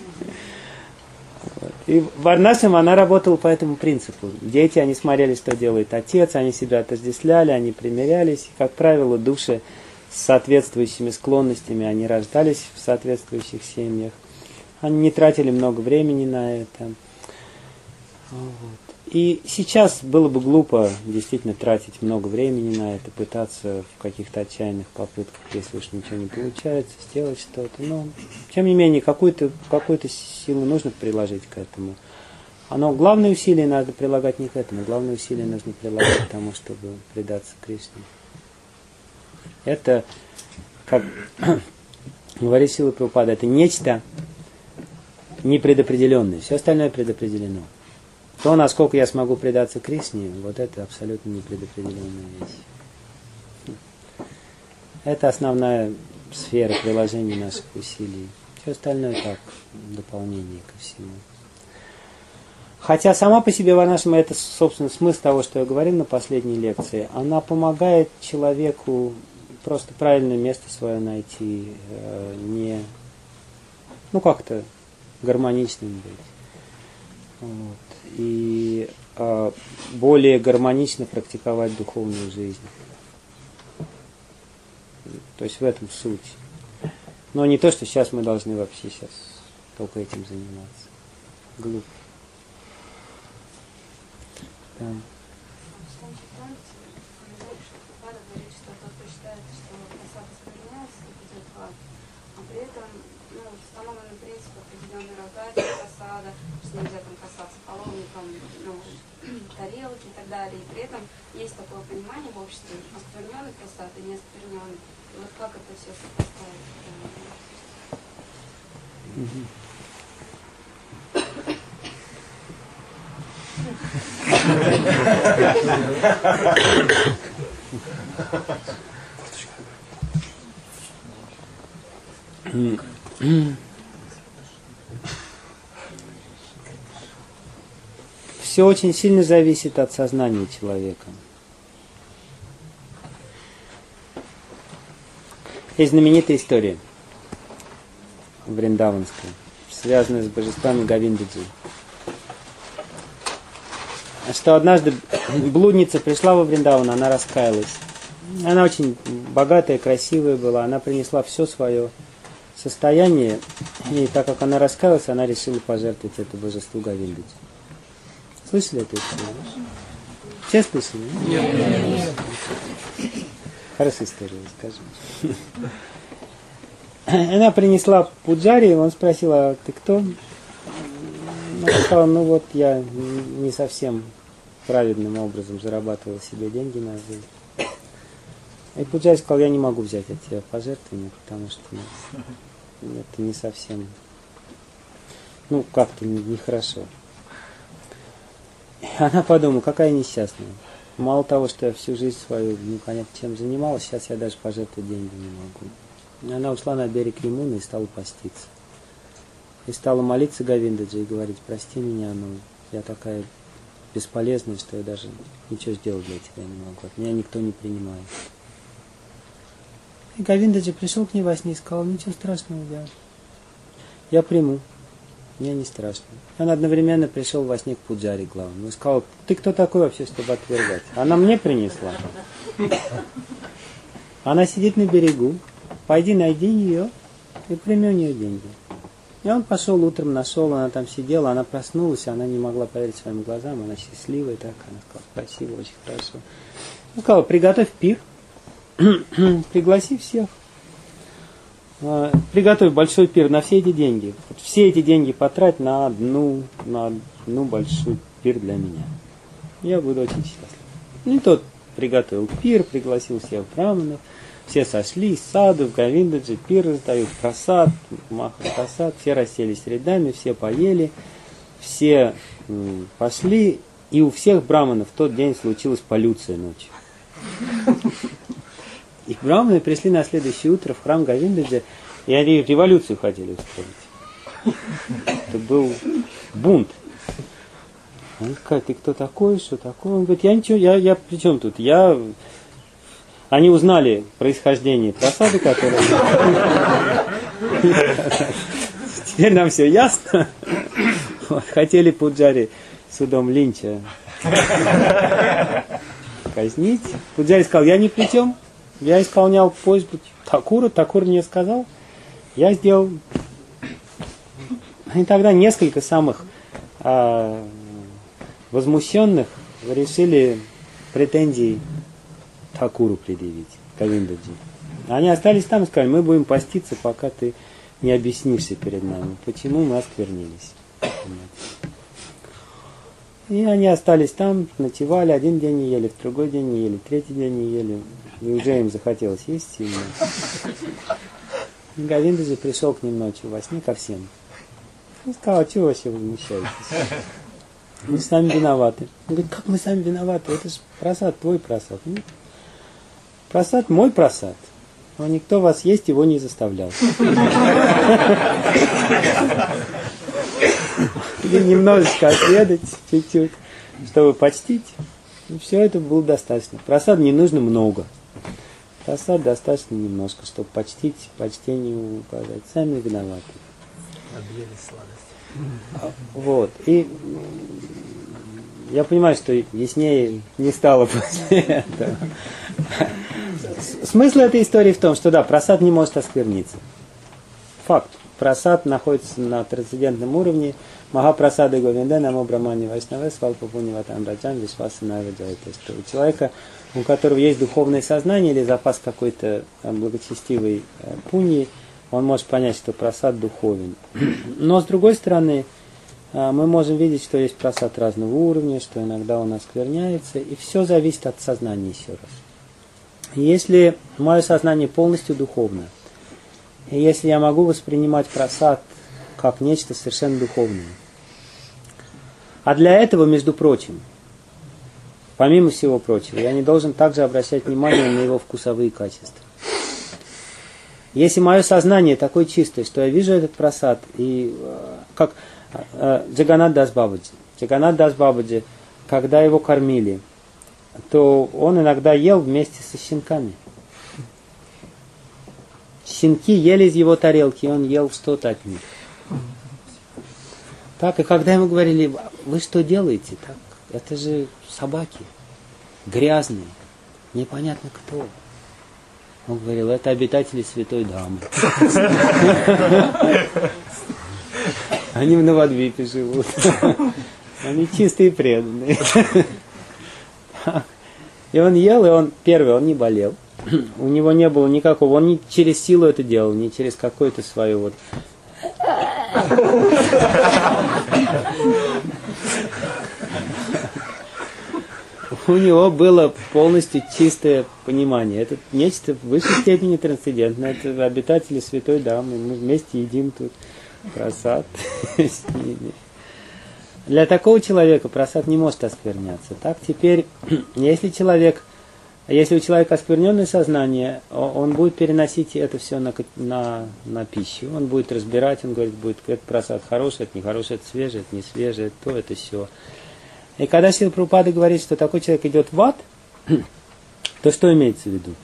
И в Варнашраме она работала по этому принципу. Дети, они смотрели, что делает отец, они себя отождествляли, они примирялись. И, как правило, души с соответствующими склонностями, они рождались в соответствующих семьях. Они не тратили много времени на это. Вот. И сейчас было бы глупо действительно тратить много времени на это, пытаться в каких-то отчаянных попытках, если уж ничего не получается, сделать что-то. Но, тем не менее, какую-то, какую-то силу нужно приложить к этому. Но главное усилие надо прилагать не к этому. Главное усилие нужно прилагать к тому, чтобы предаться Кришне. Это, как говорит Шрила Прабхупада, это нечто непредопределенное. Все остальное предопределено. То, насколько я смогу предаться Кришне, вот это абсолютно непредопределенная вещь. Это основная сфера приложения наших усилий. Все остальное так, дополнение ко всему. Хотя сама по себе Варнашрама, это, собственно, смысл того, что я говорил на последней лекции, она помогает человеку просто правильное место свое найти, не, ну как-то гармоничным быть. Вот. И э, более гармонично практиковать духовную жизнь. То есть в этом суть. Но не то, что сейчас мы должны вообще сейчас только этим заниматься. Глупо. Да.
Нельзя там касаться половником, ну, тарелки и так далее. И при этом есть такое понимание в обществе, оскверненный просад и неоскверненный. И вот как это все сопоставить?
Все очень сильно зависит от сознания человека. Есть знаменитая история вриндаванская, связанная с божествами Говиндаджи. Что однажды блудница пришла во Вриндаван, она раскаялась. Она очень богатая, красивая была, она принесла все свое состояние, и так как она раскаялась, она решила пожертвовать это божеству Говиндаджи. Слышали эту историю? Все слышали? Нет. Нет. Хорошая история, расскажу. Она принесла пуджари, он спросил, а ты кто? Она сказала, ну вот я не совсем праведным образом зарабатывала себе деньги на жизнь. И пуджари сказал, я не могу взять от тебя пожертвования, потому что ну, это не совсем, ну как-то нехорошо. Она подумала, какая несчастная. Мало того, что я всю жизнь свою непонятно чем занималась, сейчас я даже пожертвовать деньги не могу. И она ушла на берег Ямуны и стала поститься. И стала молиться Говиндаджи и говорить, прости меня, но я такая бесполезная, что я даже ничего сделать для тебя не могу. От меня никто не принимает. И Говиндаджи пришел к ней во сне и сказал, ничего страшного, я, я приму. Мне не страшно. Он одновременно пришел во сне к пуджари главному и сказал, ты кто такой вообще, чтобы отвергать? Она мне принесла. Она сидит на берегу, пойди найди ее и прими у нее деньги. И он пошел утром, нашел, она там сидела, она проснулась, она не могла поверить своим глазам, она счастливая так, она сказала, спасибо, очень хорошо. Он сказал, приготовь пир, пригласи всех. Приготовь большой пир на все эти деньги. Вот все эти деньги потрать на одну, на одну большой пир для меня. я буду очень счастлив. И тот приготовил пир, пригласил всех браманов, все сошлись в саду, в Говиндаджи, пир раздают, прасад, махапрасад, все расселись рядами, все поели, все м, пошли, и у всех браманов в тот день случилась полюция ночью. И браманы пришли на следующее утро в храм Говиндаджи, и они революцию хотели устроить. Это был бунт. Они сказали, ты кто такой, что такое? Он говорит, я ничего, я, я при чем тут? Я... Они узнали происхождение просады, которое... Теперь нам все ясно. Вот, хотели Пуджари судом Линча казнить. Пуджари сказал, я ни при чем. Я исполнял просьбу Такура, Такур мне сказал. Я сделал... И тогда несколько самых... А, возмущенных решили претензии Такуру предъявить, Говиндаджи. Они остались там и сказали, мы будем поститься, пока ты не объяснишься перед нами, почему мы осквернились. И они остались там, ночевали, один день не ели, в другой день не ели, третий день не ели. И уже им захотелось есть сильно. И Говиндаджи пришел к ним ночью во сне ко всем. И сказал, а чего вообще возмущаетесь? Мы сами виноваты. Он говорит, как мы сами виноваты? Это же просад, твой просад. Просад мой просад. Но никто вас есть его не заставлял. И немножечко отведать, чуть-чуть, чтобы почтить. И все это было достаточно. Просад не нужно много. Просад достаточно немножко, чтобы почтить, почтению указать. Сами виноваты.
Объелись сладости.
Вот. И я понимаю, что яснее не стало после этого. Смысл этой истории в том, что да, прасад не может оскверниться. Факт. Прасад находится на трансцендентном уровне. Махапрасады Говинда, намо брамани вайшнаве, свалпапуни ватам раджан, вишвасана ваджай. То есть у человека, у которого есть духовное сознание или запас какой-то благочестивой пуньи, он может понять, что прасад духовен. Но с другой стороны, мы можем видеть, что есть прасад разного уровня, что иногда он оскверняется, и все зависит от сознания еще раз. Если мое сознание полностью духовно, и если я могу воспринимать прасад как нечто совершенно духовное, а для этого, между прочим, помимо всего прочего, я не должен также обращать внимание на его вкусовые качества. Если мое сознание такое чистое, что я вижу этот прасад, и как Джаганнат Дас Бабаджи. Джаганнат Дас Бабаджи, когда его кормили, то он иногда ел вместе со щенками. Щенки ели из его тарелки, и он ел что-то от них. Так, и когда ему говорили, вы что делаете? Так, это же собаки, грязные, непонятно кто. Он говорил, это обитатели Святой Дамы. Они в Навадвипе живут. Они чистые и преданные. И он ел, и он, первый, он не болел. У него не было никакого, он не через силу это делал, не через какое-то свое вот... У него было полностью чистое понимание. Это нечто в высшей степени трансцендентное. Это обитатели Святой Дамы. Мы вместе едим тут прасад с ними. Для такого человека прасад не может оскверняться. Так, теперь, если человек, если у человека оскверненное сознание, он будет переносить это все на, на, на пищу. Он будет разбирать, он говорит, будет, это прасад хороший, это нехороший, это свежий, это не свежий, это то, это все. И когда Шрила Прабхупада говорит, что такой человек идет в ад, то что имеется в виду?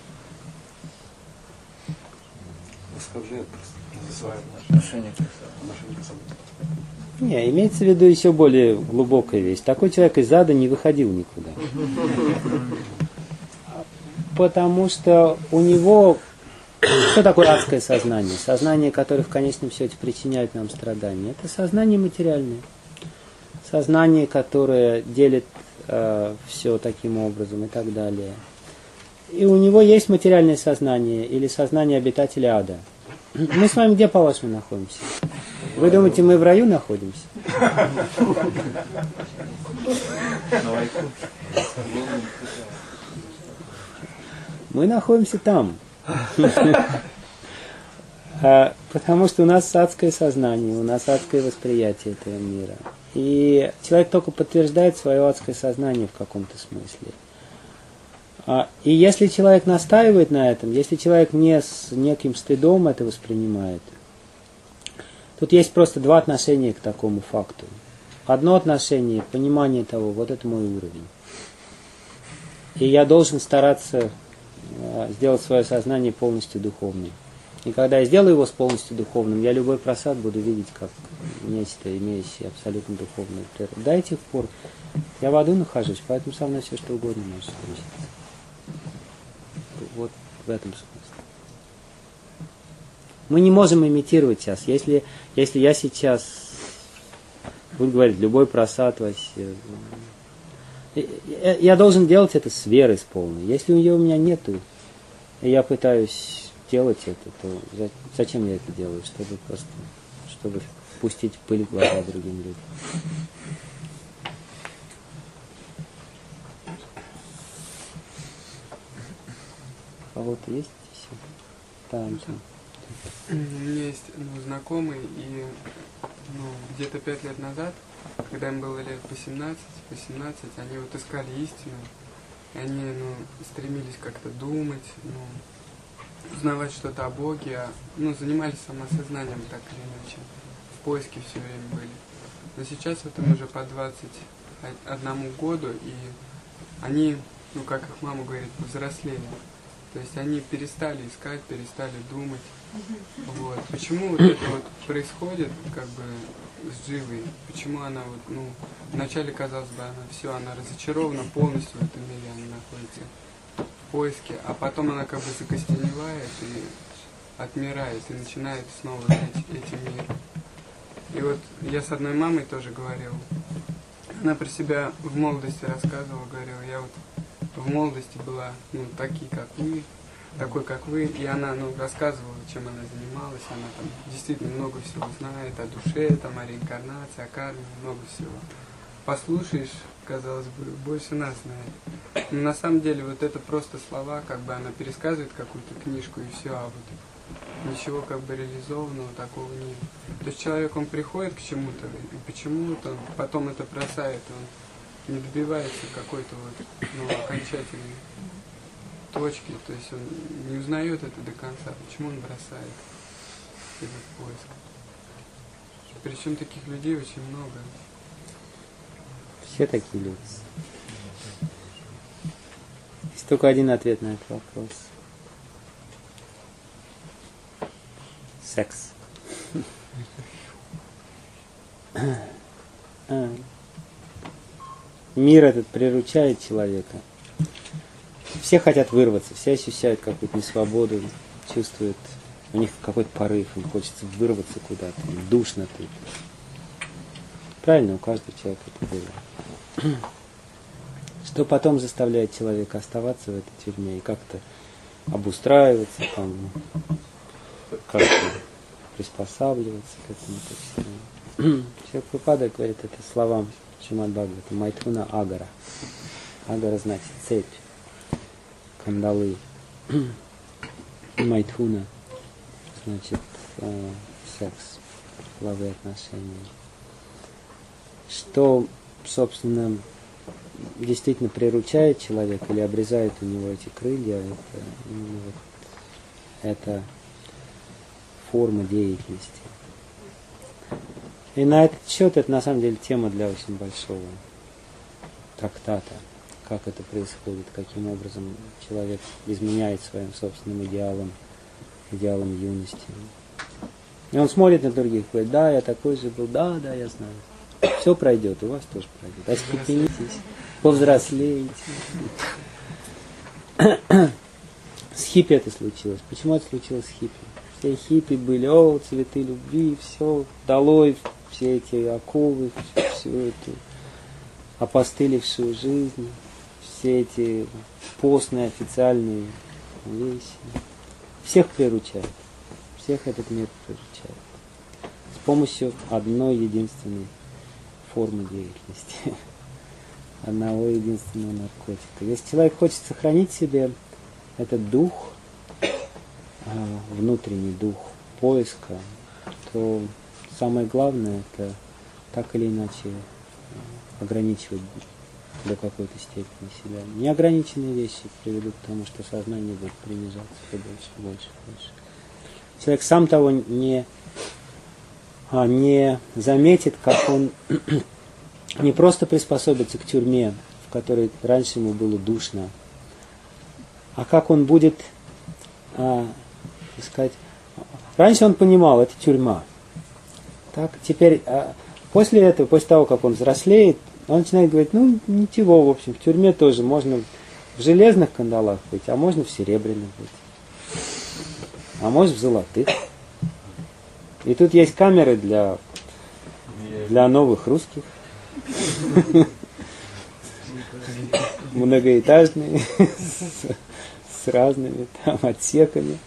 Оскорбляет просто свое отношение к
Не, имеется в виду еще более глубокая вещь. Такой человек из ада не выходил никуда. Потому что у него... Что такое адское сознание? Сознание, которое в конечном счете причиняет нам страдания. Это сознание материальное. Сознание, которое делит э, все таким образом и так далее. И у него есть материальное сознание или сознание обитателя ада. Мы с вами где, по-вашему, находимся? Вы думаете, мы в раю находимся? Мы находимся там. Потому что у нас адское сознание, у нас адское восприятие этого мира. И человек только подтверждает свое адское сознание в каком-то смысле. И если человек настаивает на этом, если человек не с неким стыдом это воспринимает, тут есть просто два отношения к такому факту. Одно отношение, понимание того, вот это мой уровень. И я должен стараться сделать свое сознание полностью духовным. И когда я сделаю его с полностью духовным, я любой просад буду видеть как нечто, имеющее абсолютно духовную природу. До этих пор я в аду нахожусь, поэтому со мной все что угодно может случиться. Вот в этом смысле. Мы не можем имитировать сейчас. Если, если я сейчас, буду говорить, любой просад вообще, я должен делать это с верой с полной. Если ее у меня нету, и я пытаюсь делать это, то зачем я это делаю? Чтобы просто, чтобы пустить пыль в глаза другим людям. У кого-то есть еще? Там, там.
У меня есть ну, знакомый, и ну, где-то пять лет назад, когда им было лет по семнадцать-восемнадцать, они вот искали истину, и они ну, стремились как-то думать, ну, узнавать что-то о Боге, а, ну, занимались самосознанием так или иначе, в поиске все время были. Но сейчас вот им уже по двадцать одному году, и они, ну, как их мама говорит, повзрослели. То есть они перестали искать, перестали думать. Вот. Почему вот это вот происходит, как бы, с Дживой? Почему она вот, ну, вначале, казалось бы, она все, она разочарована полностью в этом мире, она находится в поиске, а потом она как бы закостеневает и отмирает, и начинает снова жить этим миром. И вот я с одной мамой тоже говорил, она про себя в молодости рассказывала, говорила, я вот в молодости была, ну, такие, как вы, такой, как вы, и она, ну, рассказывала, чем она занималась, она там действительно много всего знает о душе, там, о реинкарнации, о карме, много всего. Послушаешь, казалось бы, больше нас знает. Но на самом деле вот это просто слова, как бы она пересказывает какую-то книжку и все, а вот ничего как бы реализованного такого нет. То есть человек, он приходит к чему-то, и почему-то потом это бросает, он не добивается какой-то вот, ну, окончательной точки, то есть он не узнает это до конца, почему он бросает этот поиск. Причем таких людей очень много.
Все такие люди. Есть только один ответ на этот вопрос. Секс. Мир этот приручает человека. Все хотят вырваться, все ощущают какую-то несвободу, чувствуют, у них какой-то порыв, им хочется вырваться куда-то, им душно тут. Правильно, у каждого человека это было. Что потом заставляет человека оставаться в этой тюрьме и как-то обустраиваться, там, как-то приспосабливаться к этому. Человек Прабхупада говорит это словам Шримад Бхагавата, Майтхуна Агара. Агара значит цепь, кандалы. Майтхуна значит э, секс, половые отношения. Что, собственно, действительно приручает человека или обрезает у него эти крылья, это, ну, вот, это форма деятельности. И на этот счет это на самом деле тема для очень большого трактата. Как это происходит, каким образом человек изменяет своим собственным идеалом, идеалом юности. И он смотрит на других, говорит, да, я такой же был, да, да, я знаю. Все пройдет, у вас тоже пройдет. Остепенитесь, повзрослеете. С хиппи это случилось. Почему это случилось с хиппи? Все хиппи были, о, цветы любви, все, долой, все эти оковы, всю эту опостылевшую жизнь, все эти постные официальные вещи. Всех приручает. Всех этот мир приручает. С помощью одной единственной формы деятельности, одного единственного наркотика. Если человек хочет сохранить в себе этот дух, внутренний дух поиска, то самое главное это так или иначе ограничивать до какой-то степени себя. Неограниченные вещи приведут к тому, что сознание будет принижаться все больше, больше, больше. Человек сам того не, не заметит, как он не просто приспособится к тюрьме, в которой раньше ему было душно, а как он будет а, сказать, раньше он понимал, это тюрьма. Так, теперь, а, после этого, после того, как он взрослеет, он начинает говорить, ну, ничего, в общем, в тюрьме тоже можно в железных кандалах быть, а можно в серебряных быть. А может в золотых. И тут есть камеры для, для новых русских. Многоэтажные, с, с разными там отсеками.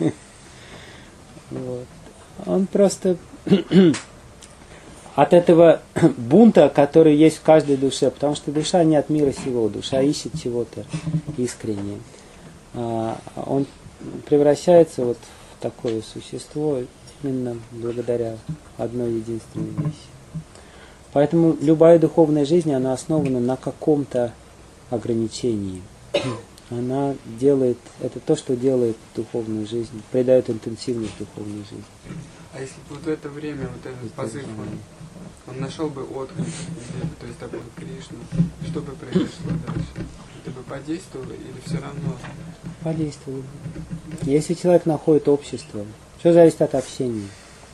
Вот. Он просто от этого бунта, который есть в каждой душе, потому что душа не от мира сего, душа ищет чего-то искреннее. Он превращается вот в такое существо именно благодаря одной единственной вещи. Поэтому любая духовная жизнь, она основана на каком-то ограничении. Она делает, это то, что делает духовную жизнь, придает интенсивность духовной жизни.
А если бы вот в это время, вот этот позыв, он, он нашел бы отклик, то есть такой Кришна, что бы произошло дальше? Это бы подействовало или все равно?
Подействовало. Если человек находит общество, все зависит от общения.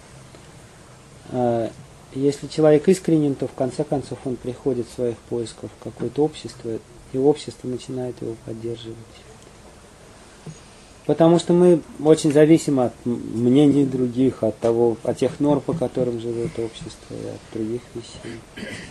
Если человек искренен, то в конце концов он приходит в своих поисках в какое-то общество, и общество начинает его поддерживать. Потому что мы очень зависимы от мнений других, от того, от тех норм, по которым живет общество, и от других вещей.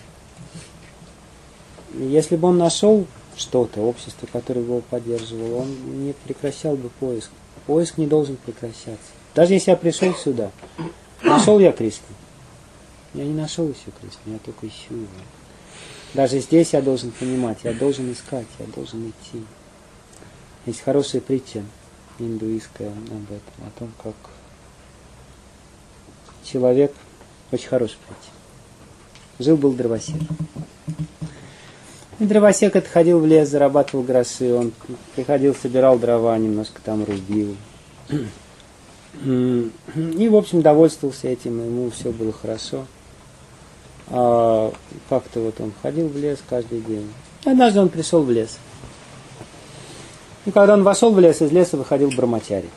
И если бы он нашел что-то, общество, которое его поддерживало, он не прекращал бы поиск. Поиск не должен прекращаться. Даже если я пришел сюда, нашел я Кришну. Я не нашел еще Кришну, я только ищу его. Даже здесь я должен понимать, я должен искать, я должен идти. Есть хорошая притча индуистская об этом, о том, как человек, очень хорошая притча. Жил-был дровосек. И дровосек этот ходил в лес, зарабатывал гроши, он приходил, собирал дрова, немножко там рубил. И, в общем, довольствовался этим, ему все было хорошо. А как-то вот он ходил в лес каждый день. Однажды он пришел в лес. И когда он вошел в лес, из леса выходил Брахмачари.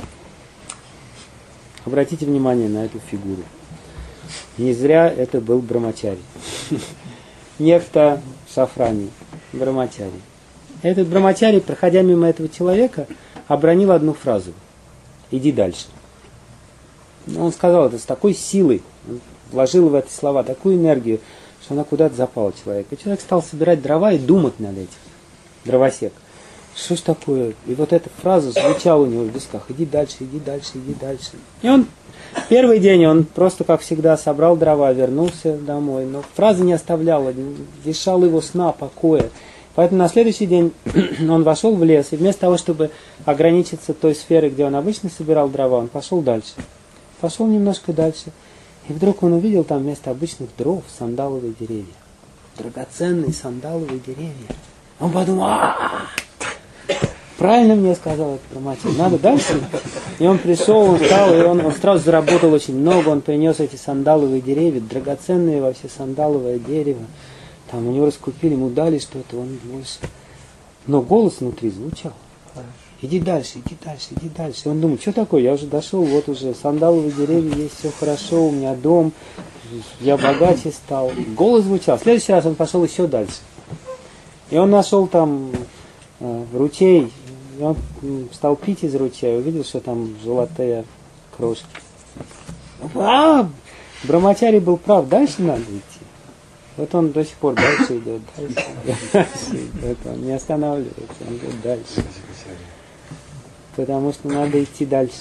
Обратите внимание на эту фигуру. Не зря это был Брахмачари. Некто Шафрани, Брахмачари. Этот Брахмачари, проходя мимо этого человека, обронил одну фразу. Иди дальше. Он сказал это с такой силой, он вложил в эти слова такую энергию, что она куда-то запала человека. И человек стал собирать дрова и думать над этим. Дровосек. Что ж такое? И вот эта фраза звучала у него в висках. Иди дальше, иди дальше, иди дальше. И он первый день, он просто, как всегда, собрал дрова, вернулся домой. Но фраза не оставляла, лишала его сна, покоя. Поэтому на следующий день он вошел в лес, и вместо того, чтобы ограничиться той сферой, где он обычно собирал дрова, он пошел дальше. Пошел немножко дальше. И вдруг он увидел там вместо обычных дров сандаловые деревья. Драгоценные сандаловые деревья. Он подумал, а правильно мне сказал этот Брахмачари, надо дальше. И он пришел, он встал, и он, он сразу заработал очень много, он принес эти сандаловые деревья, драгоценные вообще сандаловое дерево. Там у него раскупили, ему дали что-то, он больше. Но голос внутри звучал. Иди дальше, иди дальше, иди дальше. И он думает, что такое, я уже дошел, вот уже сандаловые деревья есть, все хорошо, у меня дом, я богаче стал. Голос звучал. В следующий раз он пошел еще дальше. И он нашел там э, ручей, и он стал пить из ручья, увидел, что там золотые крошки. А, Брахмачари был прав, дальше надо идти. Вот он до сих пор дальше идет, дальше, дальше идет, он не останавливается, он идет дальше. Потому что надо идти дальше.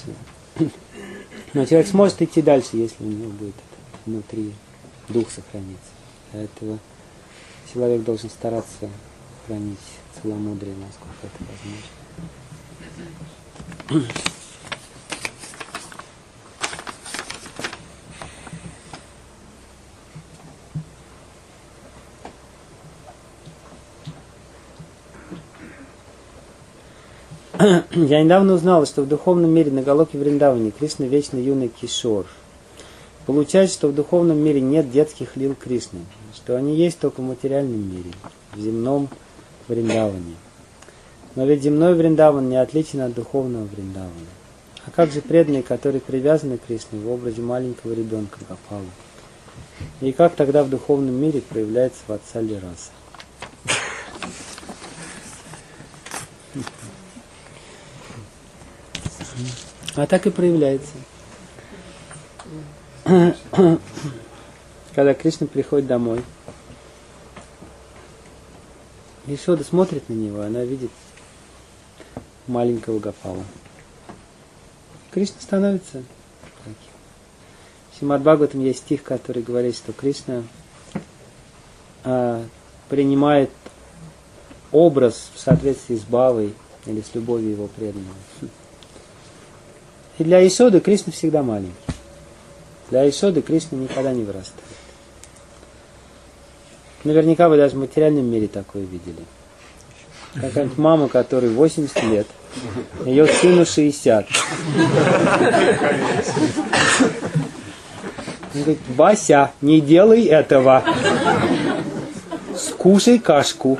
Но человек сможет идти дальше, если у него будет это внутри дух сохраниться. Для этого человек должен стараться хранить целомудрие, насколько это возможно. Я недавно узнала, что в духовном мире на Галоке Вриндаване Кришна вечно юный Кишор. Получается, что в духовном мире нет детских лил Кришны, что они есть только в материальном мире, в земном Вриндаване. Но ведь земной Вриндаван не отличен от духовного Вриндавана. А как же преданные, которые привязаны к Кришне в образе маленького ребенка Гопалы? И как тогда в духовном мире проявляется Ватсалья раса? А так и проявляется. Когда Кришна приходит домой, Ешода смотрит на него, она видит маленького Гопалу. Кришна становится таким. В Шримад Бхагаватам есть стих, который говорит, что Кришна а, принимает образ в соответствии с бхавой или с любовью его преданного. И для Ешоды Кришна всегда маленький. Для Ешоды Кришна никогда не вырастает. Наверняка вы даже в материальном мире такое видели. Какая-нибудь мама, которой восемьдесят лет, ее сыну шестьдесят. Он говорит: Вася, не делай этого. Скушай кашку.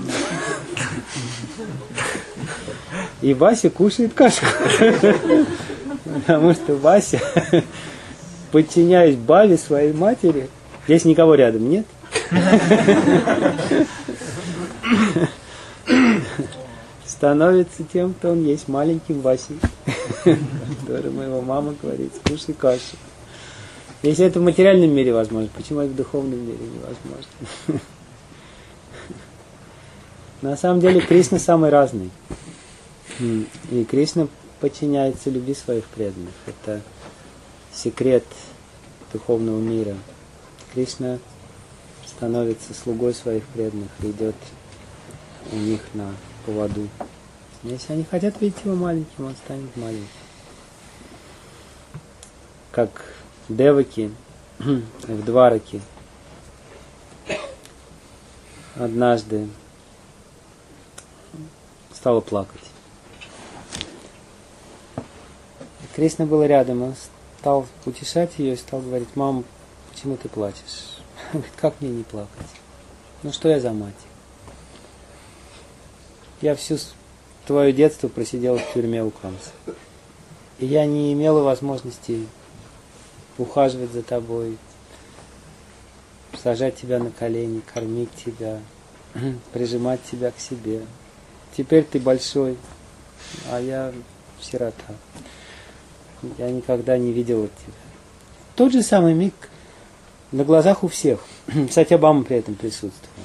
И Вася кушает кашку. Потому что Вася, подчиняясь бхаве своей матери, здесь никого рядом нет, становится тем, кто он есть, маленьким Васей, которому его мама говорит: скушай кашу. Если это в материальном мире возможно, почему это в духовном мире невозможно? На самом деле Кришна самый разный. И Кришна подчиняется любви своих преданных. Это секрет духовного мира. Кришна становится слугой своих преданных и идет у них на поводу. Если они хотят видеть его маленьким, он станет маленьким. Как Деваки в Двараке однажды стала плакать. Кришна был рядом, он стал утешать ее и стал говорить: мам, почему ты плачешь? Он говорит: как мне не плакать? Ну что я за мать? Я всю твое детство просидела в тюрьме у Камса. И я не имела возможности ухаживать за тобой, сажать тебя на колени, кормить тебя, прижимать тебя к себе. Теперь ты большой, а я сирота. Я никогда не видела тебя. Тот же самый миг на глазах у всех. Кстати, Обама при этом присутствовал.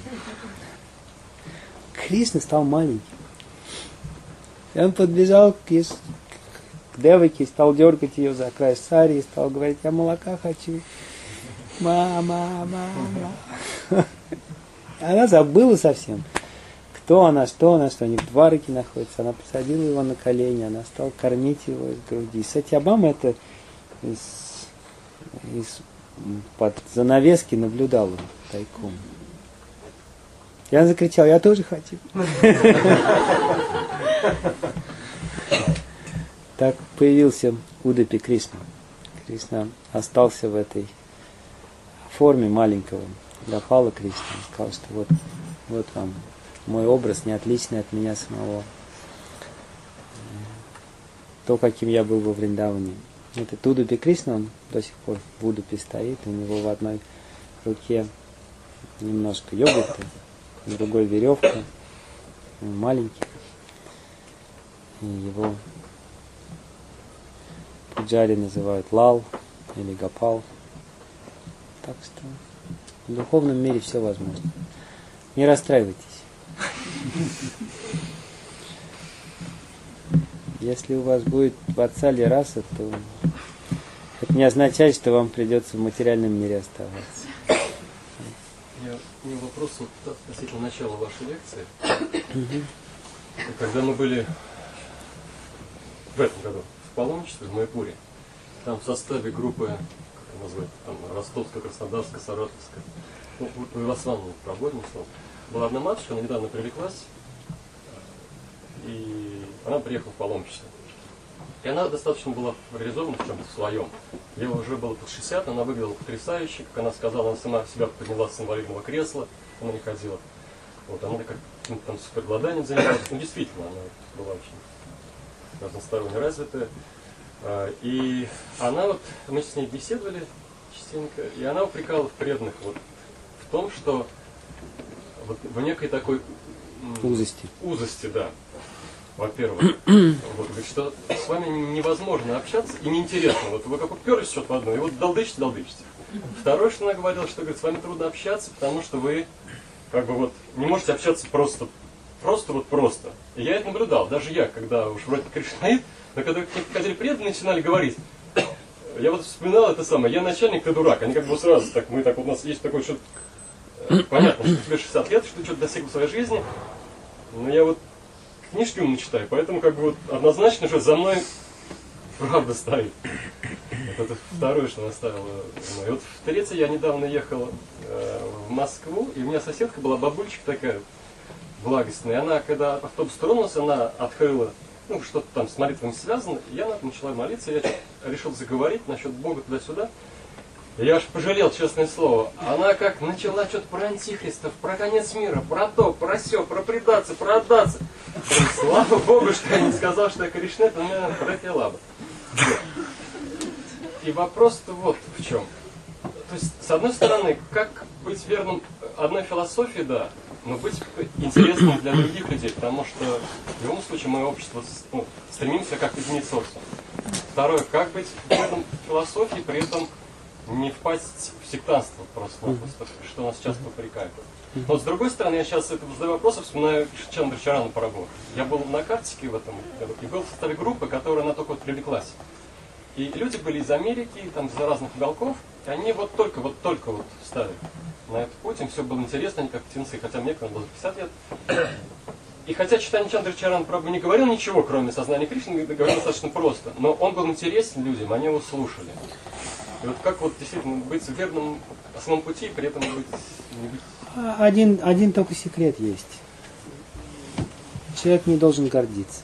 Кришна стал маленьким. И он подбежал к, Еш... к Деваке, стал дергать ее за край сари и стал говорить: я молока хочу. Мама, мама. Она забыла совсем, кто она, что она, что они в Двараке находятся. Она посадила его на колени, она стала кормить его из груди. Сатьябама это из, из, под занавески наблюдала тайком. И она закричала: я тоже хочу. Так появился Удапи Кришна. Кришна остался в этой форме маленького Гопала Кришна. Он сказал, что вот, вот вам мой образ, не отличный от меня самого. То, каким я был во Вриндаване. Этот Удапи Кришна, он до сих пор в Удапе стоит, у него в одной руке немножко йогурта, в другой веревка, он маленький. И его пуджари называют Лал или Гопал. Так что в духовном мире все возможно. Не расстраивайтесь. Если у вас будет Ватсалья раса, то это не означает, что вам придется в материальном мире оставаться.
Я имел вопрос вот относительно начала вашей лекции. Когда мы были в этом году в паломничестве в Майпуре, там в составе группы, как это назвать, там Ростовская, Краснодарская, Саратовская, ну, в основном пробойном словом, была одна матушка, она недавно привлеклась, и она приехала в паломничество. И она достаточно была реализована в чем-то своем. Ей уже было под шестьдесят, она выглядела потрясающе, как она сказала, она сама себя подняла с инвалидного кресла, она не ходила. Вот, она как каким-то там суперобладанием занималась. Ну, действительно, она была очень разносторонне развитая. И она вот, мы с ней беседовали частенько, и она упрекала в преданных вот в том, что вот в некой такой
узости.
Узости, да. Во-первых, вот, говорит, что с вами невозможно общаться и неинтересно. Вот вы как уперлись что-то в одно, и вот долдычите, долдычите. Второе, что она говорила, что говорит, с вами трудно общаться, потому что вы как бы вот не можете общаться просто, просто вот просто. И я это наблюдал, даже я, когда уж вроде кришнаит, но когда приходили преданные, начинали говорить, я вот вспоминал это самое, я начальник, ты дурак. Они как бы сразу так, мы так, вот у нас есть такое, что понятно, что тебе шестьдесят лет, что ты что-то достиг в своей жизни, но я вот книжки умно читаю, поэтому как бы вот однозначно, что за мной правда стоит. Вот это второе, что наставило. И вот в-третье, я недавно ехал э, в Москву, и у меня соседка была бабульчик такая благостная. Она, когда автобус тронулся, она открыла, ну, что-то там с молитвами связано, и она начала молиться, я решил заговорить насчет Бога туда-сюда. И я аж пожалел, честное слово. Она как начала что-то про антихристов, про конец мира, про то, про сё, про предаться, про отдаться. И слава Богу, что я не сказал, что я Кришна, это у меня пропела бы. И вопрос-то вот в чем. То есть, с одной стороны, как быть верным одной философии, да, но быть интересным для других людей, потому что в любом случае мы общество, ну, стремимся как изменить социум. Второе, как быть верным философии, при этом не впасть в сектантство просто-напросто, что нас часто упрекают. Но вот с другой стороны, я сейчас это задаю вопрос, вспоминаю Чандрачарана Прабху. Я был на Картике в этом году и был в составе группы, которая на только вот привлеклась. И люди были из Америки, там, из разных уголков, и они вот только вот только вот встали на этот путь, им все было интересно, они как птенцы, хотя мне было пятьдесят лет. И хотя Чайтанья Чандрачарана Прабху не говорил ничего, кроме сознания Кришны, говорил достаточно просто, но он был интересен людям, они его слушали. И вот как вот действительно быть верным основному пути, при этом быть, не быть...
Один, один только секрет есть. Человек не должен гордиться.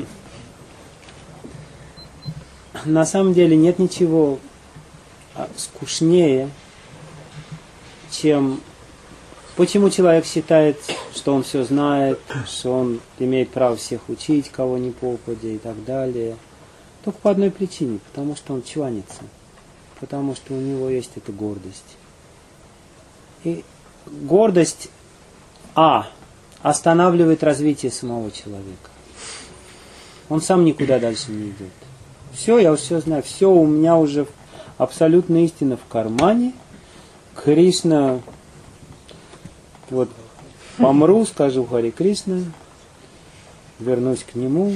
На самом деле нет ничего скучнее, чем... Почему человек считает, что он все знает, что он имеет право всех учить, кого ни попадя и так далее. Только по одной причине, потому что он чванится. Потому что у него есть эта гордость. И гордость, а, останавливает развитие самого человека. Он сам никуда дальше не идет. Все, я уже все знаю, все, у меня уже абсолютная истина в кармане. Кришна, вот, помру, скажу Харе Кришна, вернусь к нему.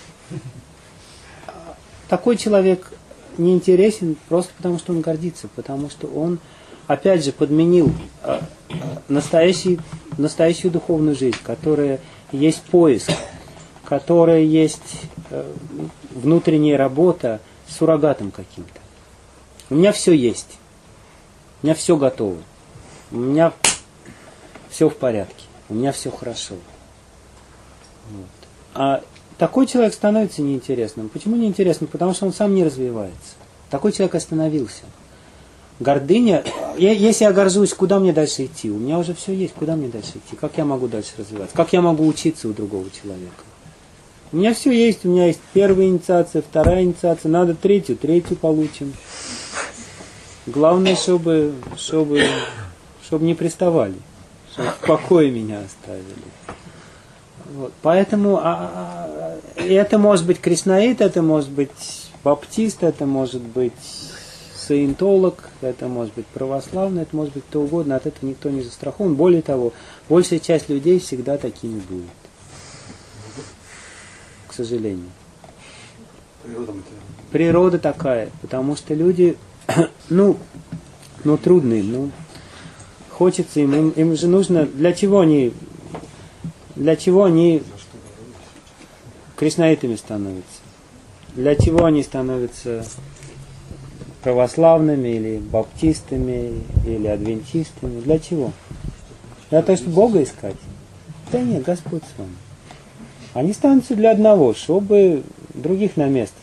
Такой человек не интересен просто потому, что он гордится, потому что он, опять же, подменил э, настоящий, настоящую духовную жизнь, которая есть поиск, которая есть э, внутренняя работа с суррогатом каким-то. У меня все есть, у меня все готово, у меня все в порядке, у меня все хорошо. Вот. А такой человек становится неинтересным. Почему неинтересным? Потому что он сам не развивается. Такой человек остановился. Гордыня, я, если я горжусь, куда мне дальше идти? У меня уже все есть, куда мне дальше идти? Как я могу дальше развиваться? Как я могу учиться у другого человека? У меня все есть, у меня есть первая инициация, вторая инициация, надо третью, третью получим. Главное, чтобы, чтобы, чтобы не приставали, чтобы в покое меня оставили. Вот. Поэтому а, а, это может быть кришнаит, это может быть баптист, это может быть саентолог, это может быть православный, это может быть кто угодно, от этого никто не застрахован. Более того, большая часть людей всегда такими будет. К сожалению.
Природа,
Природа такая, потому что люди, ну, ну трудные, ну, хочется им, им, им же нужно, для чего они, для чего они кришнаитами становятся? Для чего они становятся православными или баптистами или адвентистами? Для чего? Для того, чтобы Бога искать? Да нет, Господь с вами. Они становятся для одного, чтобы других на место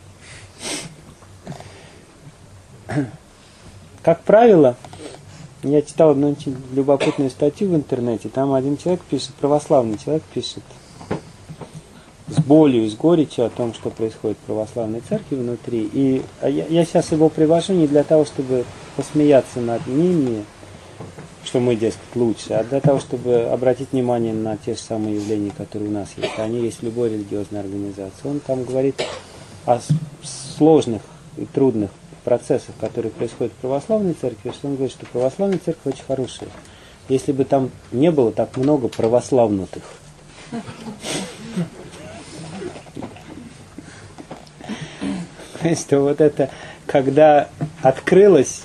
ставить. Как правило, я читал одну очень любопытную статью в интернете, там один человек пишет, православный человек пишет, с болью, с горечью о том, что происходит в православной церкви внутри. И я, я сейчас его привожу не для того, чтобы посмеяться над ними, что мы, дескать, лучше, а для того, чтобы обратить внимание на те же самые явления, которые у нас есть. Они есть в любой религиозной организации. Он там говорит о сложных и трудных процессах, которые происходят в православной церкви, что он говорит, что православная церковь очень хорошая. Если бы там не было так много православнутых. Что вот это, когда открылась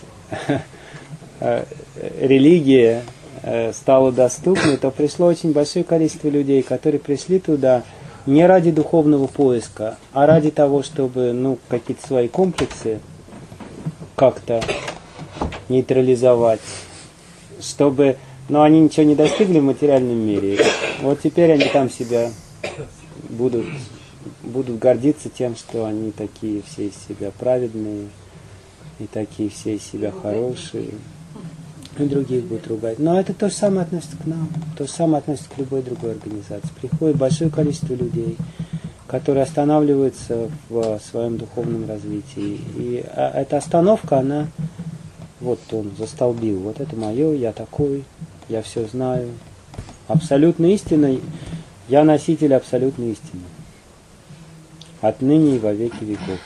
религия, стала доступной, то пришло очень большое количество людей, которые пришли туда не ради духовного поиска, а ради того, чтобы, ну, какие-то свои комплексы как-то нейтрализовать, чтобы, но они ничего не достигли в материальном мире. Вот теперь они там себя будут будут гордиться тем, что они такие все из себя праведные, и такие все из себя хорошие, и других будут ругать. Но это то же самое относится к нам, то же самое относится к любой другой организации. Приходит большое количество людей, которые останавливаются в своем духовном развитии. И эта остановка, она, вот он застолбил, вот это мое, я такой, я все знаю. Абсолютной истиной, я носитель абсолютной истины. Отныне и во веки веков.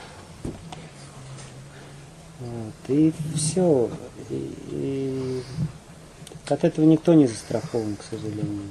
Вот. И все. И, и от этого никто не застрахован, к сожалению.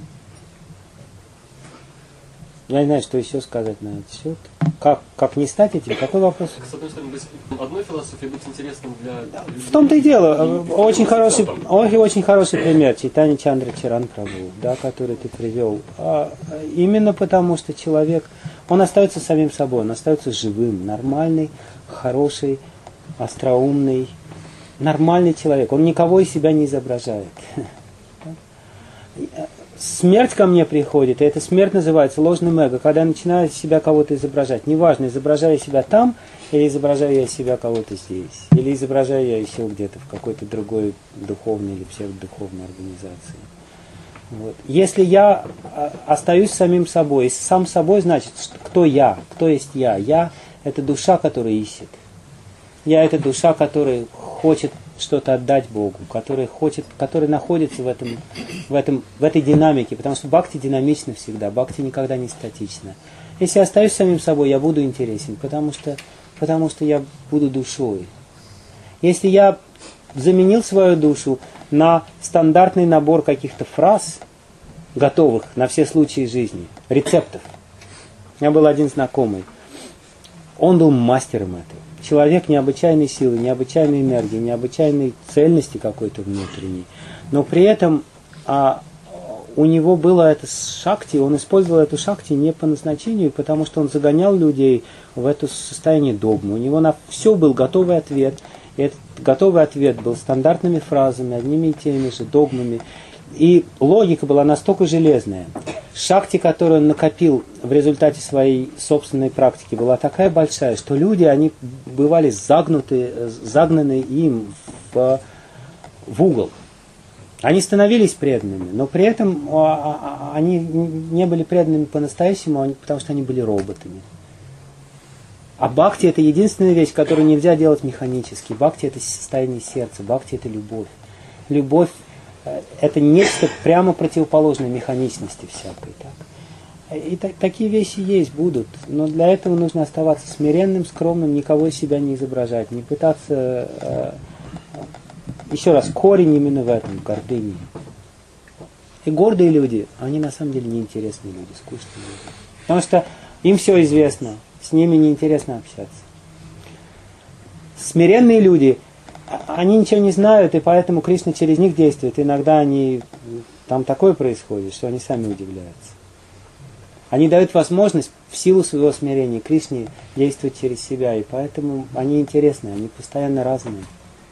Я не знаю, что еще сказать на этот счет. Как, как не стать этим? Какой вопрос?
С одной стороны, быть одной философией быть интересным для...
В том-то и дело. Очень хороший, очень, очень хороший пример. Чайтанья Чандра Чаран Прабху, да, который ты привел. А, именно потому, что человек, он остается самим собой, он остается живым, нормальный, хороший, остроумный, нормальный человек. Он никого из себя не изображает. Смерть ко мне приходит, и эта смерть называется ложным эго, когда я начинаю себя кого-то изображать. Неважно, изображаю я себя там, или изображаю я себя кого-то здесь, или изображаю я еще где-то в какой-то другой духовной или псевдодуховной организации. Вот. Если я остаюсь самим собой, и сам собой, значит, кто я, кто есть я? Я – это душа, которая ищет. Я – это душа, которая хочет что-то отдать Богу, который хочет, который находится в этом, в этом, в этой динамике, потому что бхакти динамична всегда, бхакти никогда не статична. Если я остаюсь самим собой, я буду интересен, потому что, потому что я буду душой. Если я заменил свою душу на стандартный набор каких-то фраз, готовых на все случаи жизни, рецептов. У меня был один знакомый, он был мастером этого. Человек необычайной силы, необычайной энергии, необычайной цельности какой-то внутренней. Но при этом а, у него было это шакти, он использовал эту шакти не по назначению, потому что он загонял людей в это состояние догмы. У него на все был готовый ответ. И этот готовый ответ был стандартными фразами, одними и теми же догмами. И логика была настолько железная. Шакти, которую он накопил в результате своей собственной практики, была такая большая, что люди, они бывали загнуты, загнаны им в, в угол. Они становились преданными, но при этом они не были преданными по-настоящему, потому что они были роботами. А бхакти – это единственная вещь, которую нельзя делать механически. Бхакти – это состояние сердца, бхакти – это любовь. Любовь – это нечто прямо противоположное механичности всякой. Так? И так, такие вещи есть, будут. Но для этого нужно оставаться смиренным, скромным, никого из себя не изображать, не пытаться... Э, еще раз, корень именно в этом, в гордыне. И гордые люди, они на самом деле неинтересные люди, скучные люди. Потому что им все известно, с ними неинтересно общаться. Смиренные люди, они ничего не знают, и поэтому Кришна через них действует. Иногда они, там такое происходит, что они сами удивляются. Они дают возможность в силу своего смирения Кришне действовать через себя, и поэтому они интересны, они постоянно разные.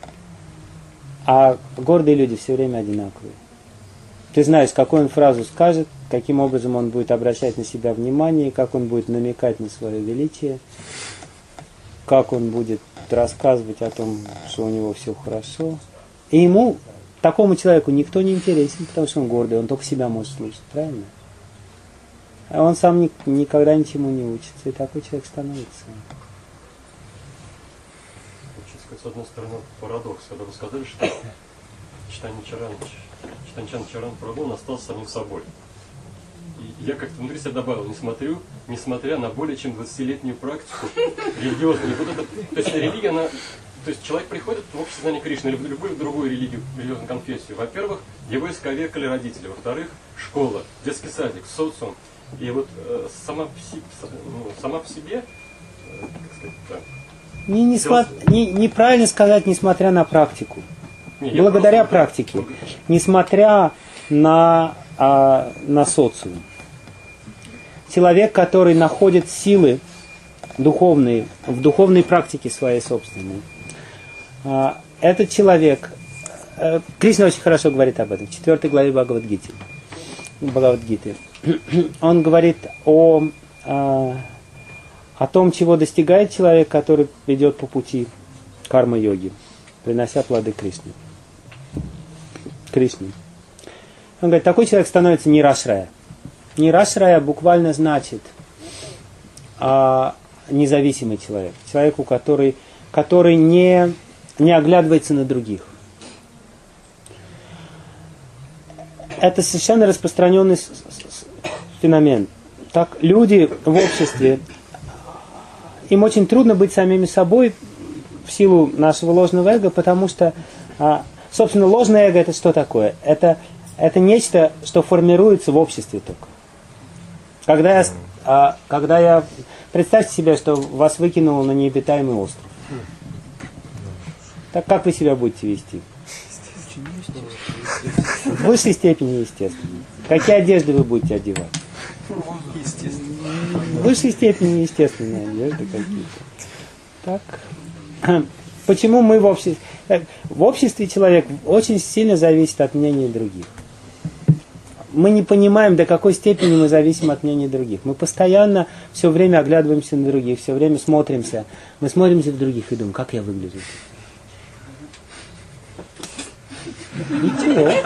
А гордые люди все время одинаковые. Ты знаешь, какую он фразу скажет, каким образом он будет обращать на себя внимание, как он будет намекать на свое величие, как он будет рассказывать о том, что у него все хорошо. И ему, такому человеку, никто не интересен, потому что он гордый, он только себя может слушать, правильно? А он сам ни, никогда ничему не учится, и такой человек становится.
С одной стороны, парадокс, когда вы сказали, что Чайтанья Чаран Прабху он остался самим собой. И я как-то внутри себя добавил, не смотрю, несмотря на более чем двадцатилетнюю практику религиозную. Вот это, то есть религия, она, то есть человек приходит в общество знания Кришны или в любую другую религию, религиозную конфессию. Во-первых, его исковеркали родители. Во-вторых, школа, детский садик, социум. И вот э, сама, ну, сама по себе, э, как сказать, так,
Не, не смо... не, неправильно сказать, несмотря на практику. Не, Благодаря просто... практике. Несмотря на, а, на социум. Человек, который находит силы духовные, в духовной практике своей собственной. А, этот человек, а, Кришна очень хорошо говорит об этом, в четвертой главе Бхагавад-гиты. Бхагавад-гиты. Он говорит о... А, о том, чего достигает человек, который идет по пути карма-йоги, принося плоды Кришне. Кришне. Он говорит, такой человек становится нирашрая. Нирашрая буквально значит а, независимый человек. Человеку, который, который не, не оглядывается на других. Это совершенно распространенный с, с, феномен. Так, люди в обществе, им очень трудно быть самими собой в силу нашего ложного эго, потому что, а, собственно, ложное эго это что такое? Это, это нечто, что формируется в обществе только. Когда я, а, когда я... Представьте себе, что вас выкинуло на необитаемый остров. Так как вы себя будете вести? В высшей степени естественно. Какие одежды вы будете одевать? В высшей степени естественные одежды какие-то. Так. Почему мы в обществе... В обществе человек очень сильно зависит от мнения других. Мы не понимаем, до какой степени мы зависим от мнения других. Мы постоянно все время оглядываемся на других, все время смотримся. Мы смотримся в других и думаем, как я выгляжу. Ничего.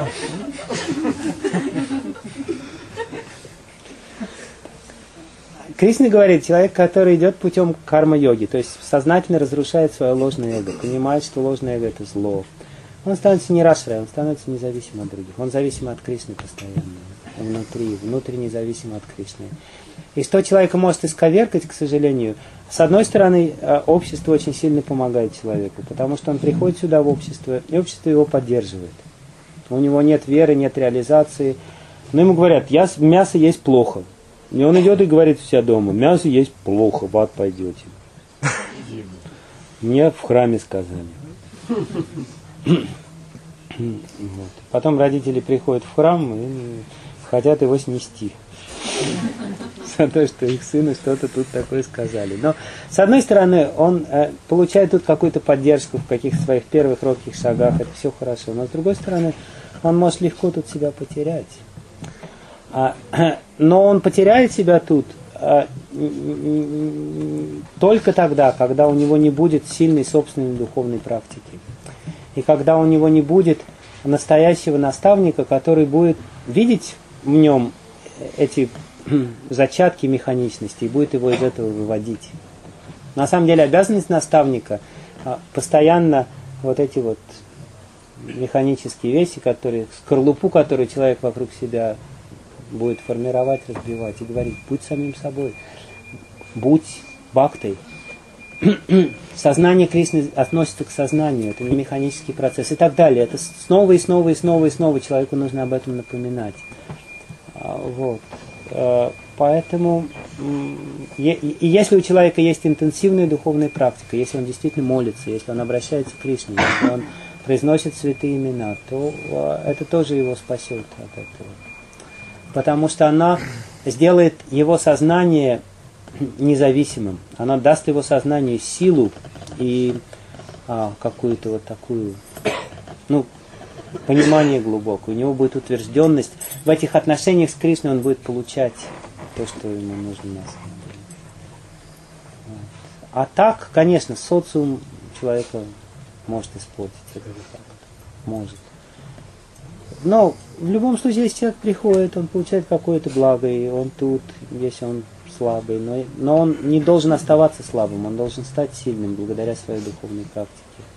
Кришна говорит, человек, который идет путем карма-йоги, то есть сознательно разрушает свое ложное эго, понимает, что ложное эго это зло, он становится нирашрай, он становится независим от других, он зависим от Кришны постоянно, внутри, внутренне зависим от Кришны. И что человека может исковеркать, к сожалению, с одной стороны, общество очень сильно помогает человеку, потому что он приходит сюда в общество, и общество его поддерживает. У него нет веры, нет реализации, но ему говорят, мясо есть плохо. И он идет и говорит у себя дома, мясо есть плохо, в ад пойдете. Мне в храме сказали. Вот. Потом родители приходят в храм и хотят его снести. За то, что их сыну что-то тут такое сказали. Но, с одной стороны, он э, получает тут какую-то поддержку в каких-то своих первых робких шагах, это все хорошо. Но, с другой стороны, он может легко тут себя потерять. А, но он потеряет себя тут а, только тогда, когда у него не будет сильной собственной духовной практики. И когда у него не будет настоящего наставника, который будет видеть в нем эти зачатки механичности и будет его из этого выводить. На самом деле обязанность наставника а, постоянно вот эти вот механические вещи, которые, скорлупу, которую человек вокруг себя будет формировать, разбивать и говорить, будь самим собой, будь бхактой. Сознание Кришны относится к сознанию, это не механический процесс и так далее. Это снова и снова и снова и снова человеку нужно об этом напоминать. Вот. Поэтому и если у человека есть интенсивная духовная практика, если он действительно молится, если он обращается к Кришне, если он произносит святые имена, то это тоже его спасет от этого. Потому что она сделает его сознание независимым. Она даст его сознанию силу и а, какую-то вот такую, ну, понимание глубокое. У него будет утвержденность. В этих отношениях с Кришной он будет получать то, что ему нужно на самом деле. Вот. А так, конечно, социум человека может испортить. Это так. Может. Но в любом случае, если человек приходит, он получает какое-то благо, и он тут, если он слабый. Но, но он не должен оставаться слабым, он должен стать сильным благодаря своей духовной практике.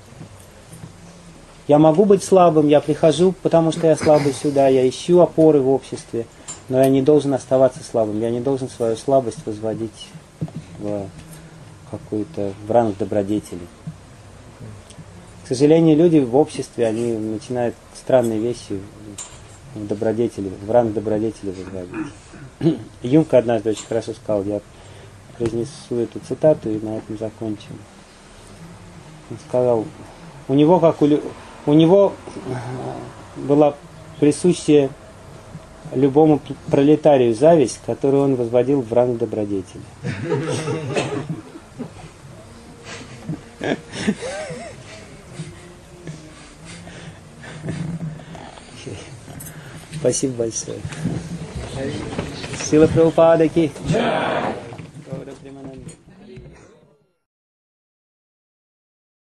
Я могу быть слабым, я прихожу, потому что я слабый сюда, я ищу опоры в обществе, но я не должен оставаться слабым, я не должен свою слабость возводить в какую-то в ранг добродетели. К сожалению, люди в обществе, они начинают странные вещи в добродетели, в ранг добродетели возводить. Юмка однажды очень хорошо сказал, я произнесу эту цитату и на этом закончим. Он сказал, у него, как у, у него была присущая любому пролетарию зависть, которую он возводил в ранг добродетели. Спасибо большое. Сила Прабхупада ки.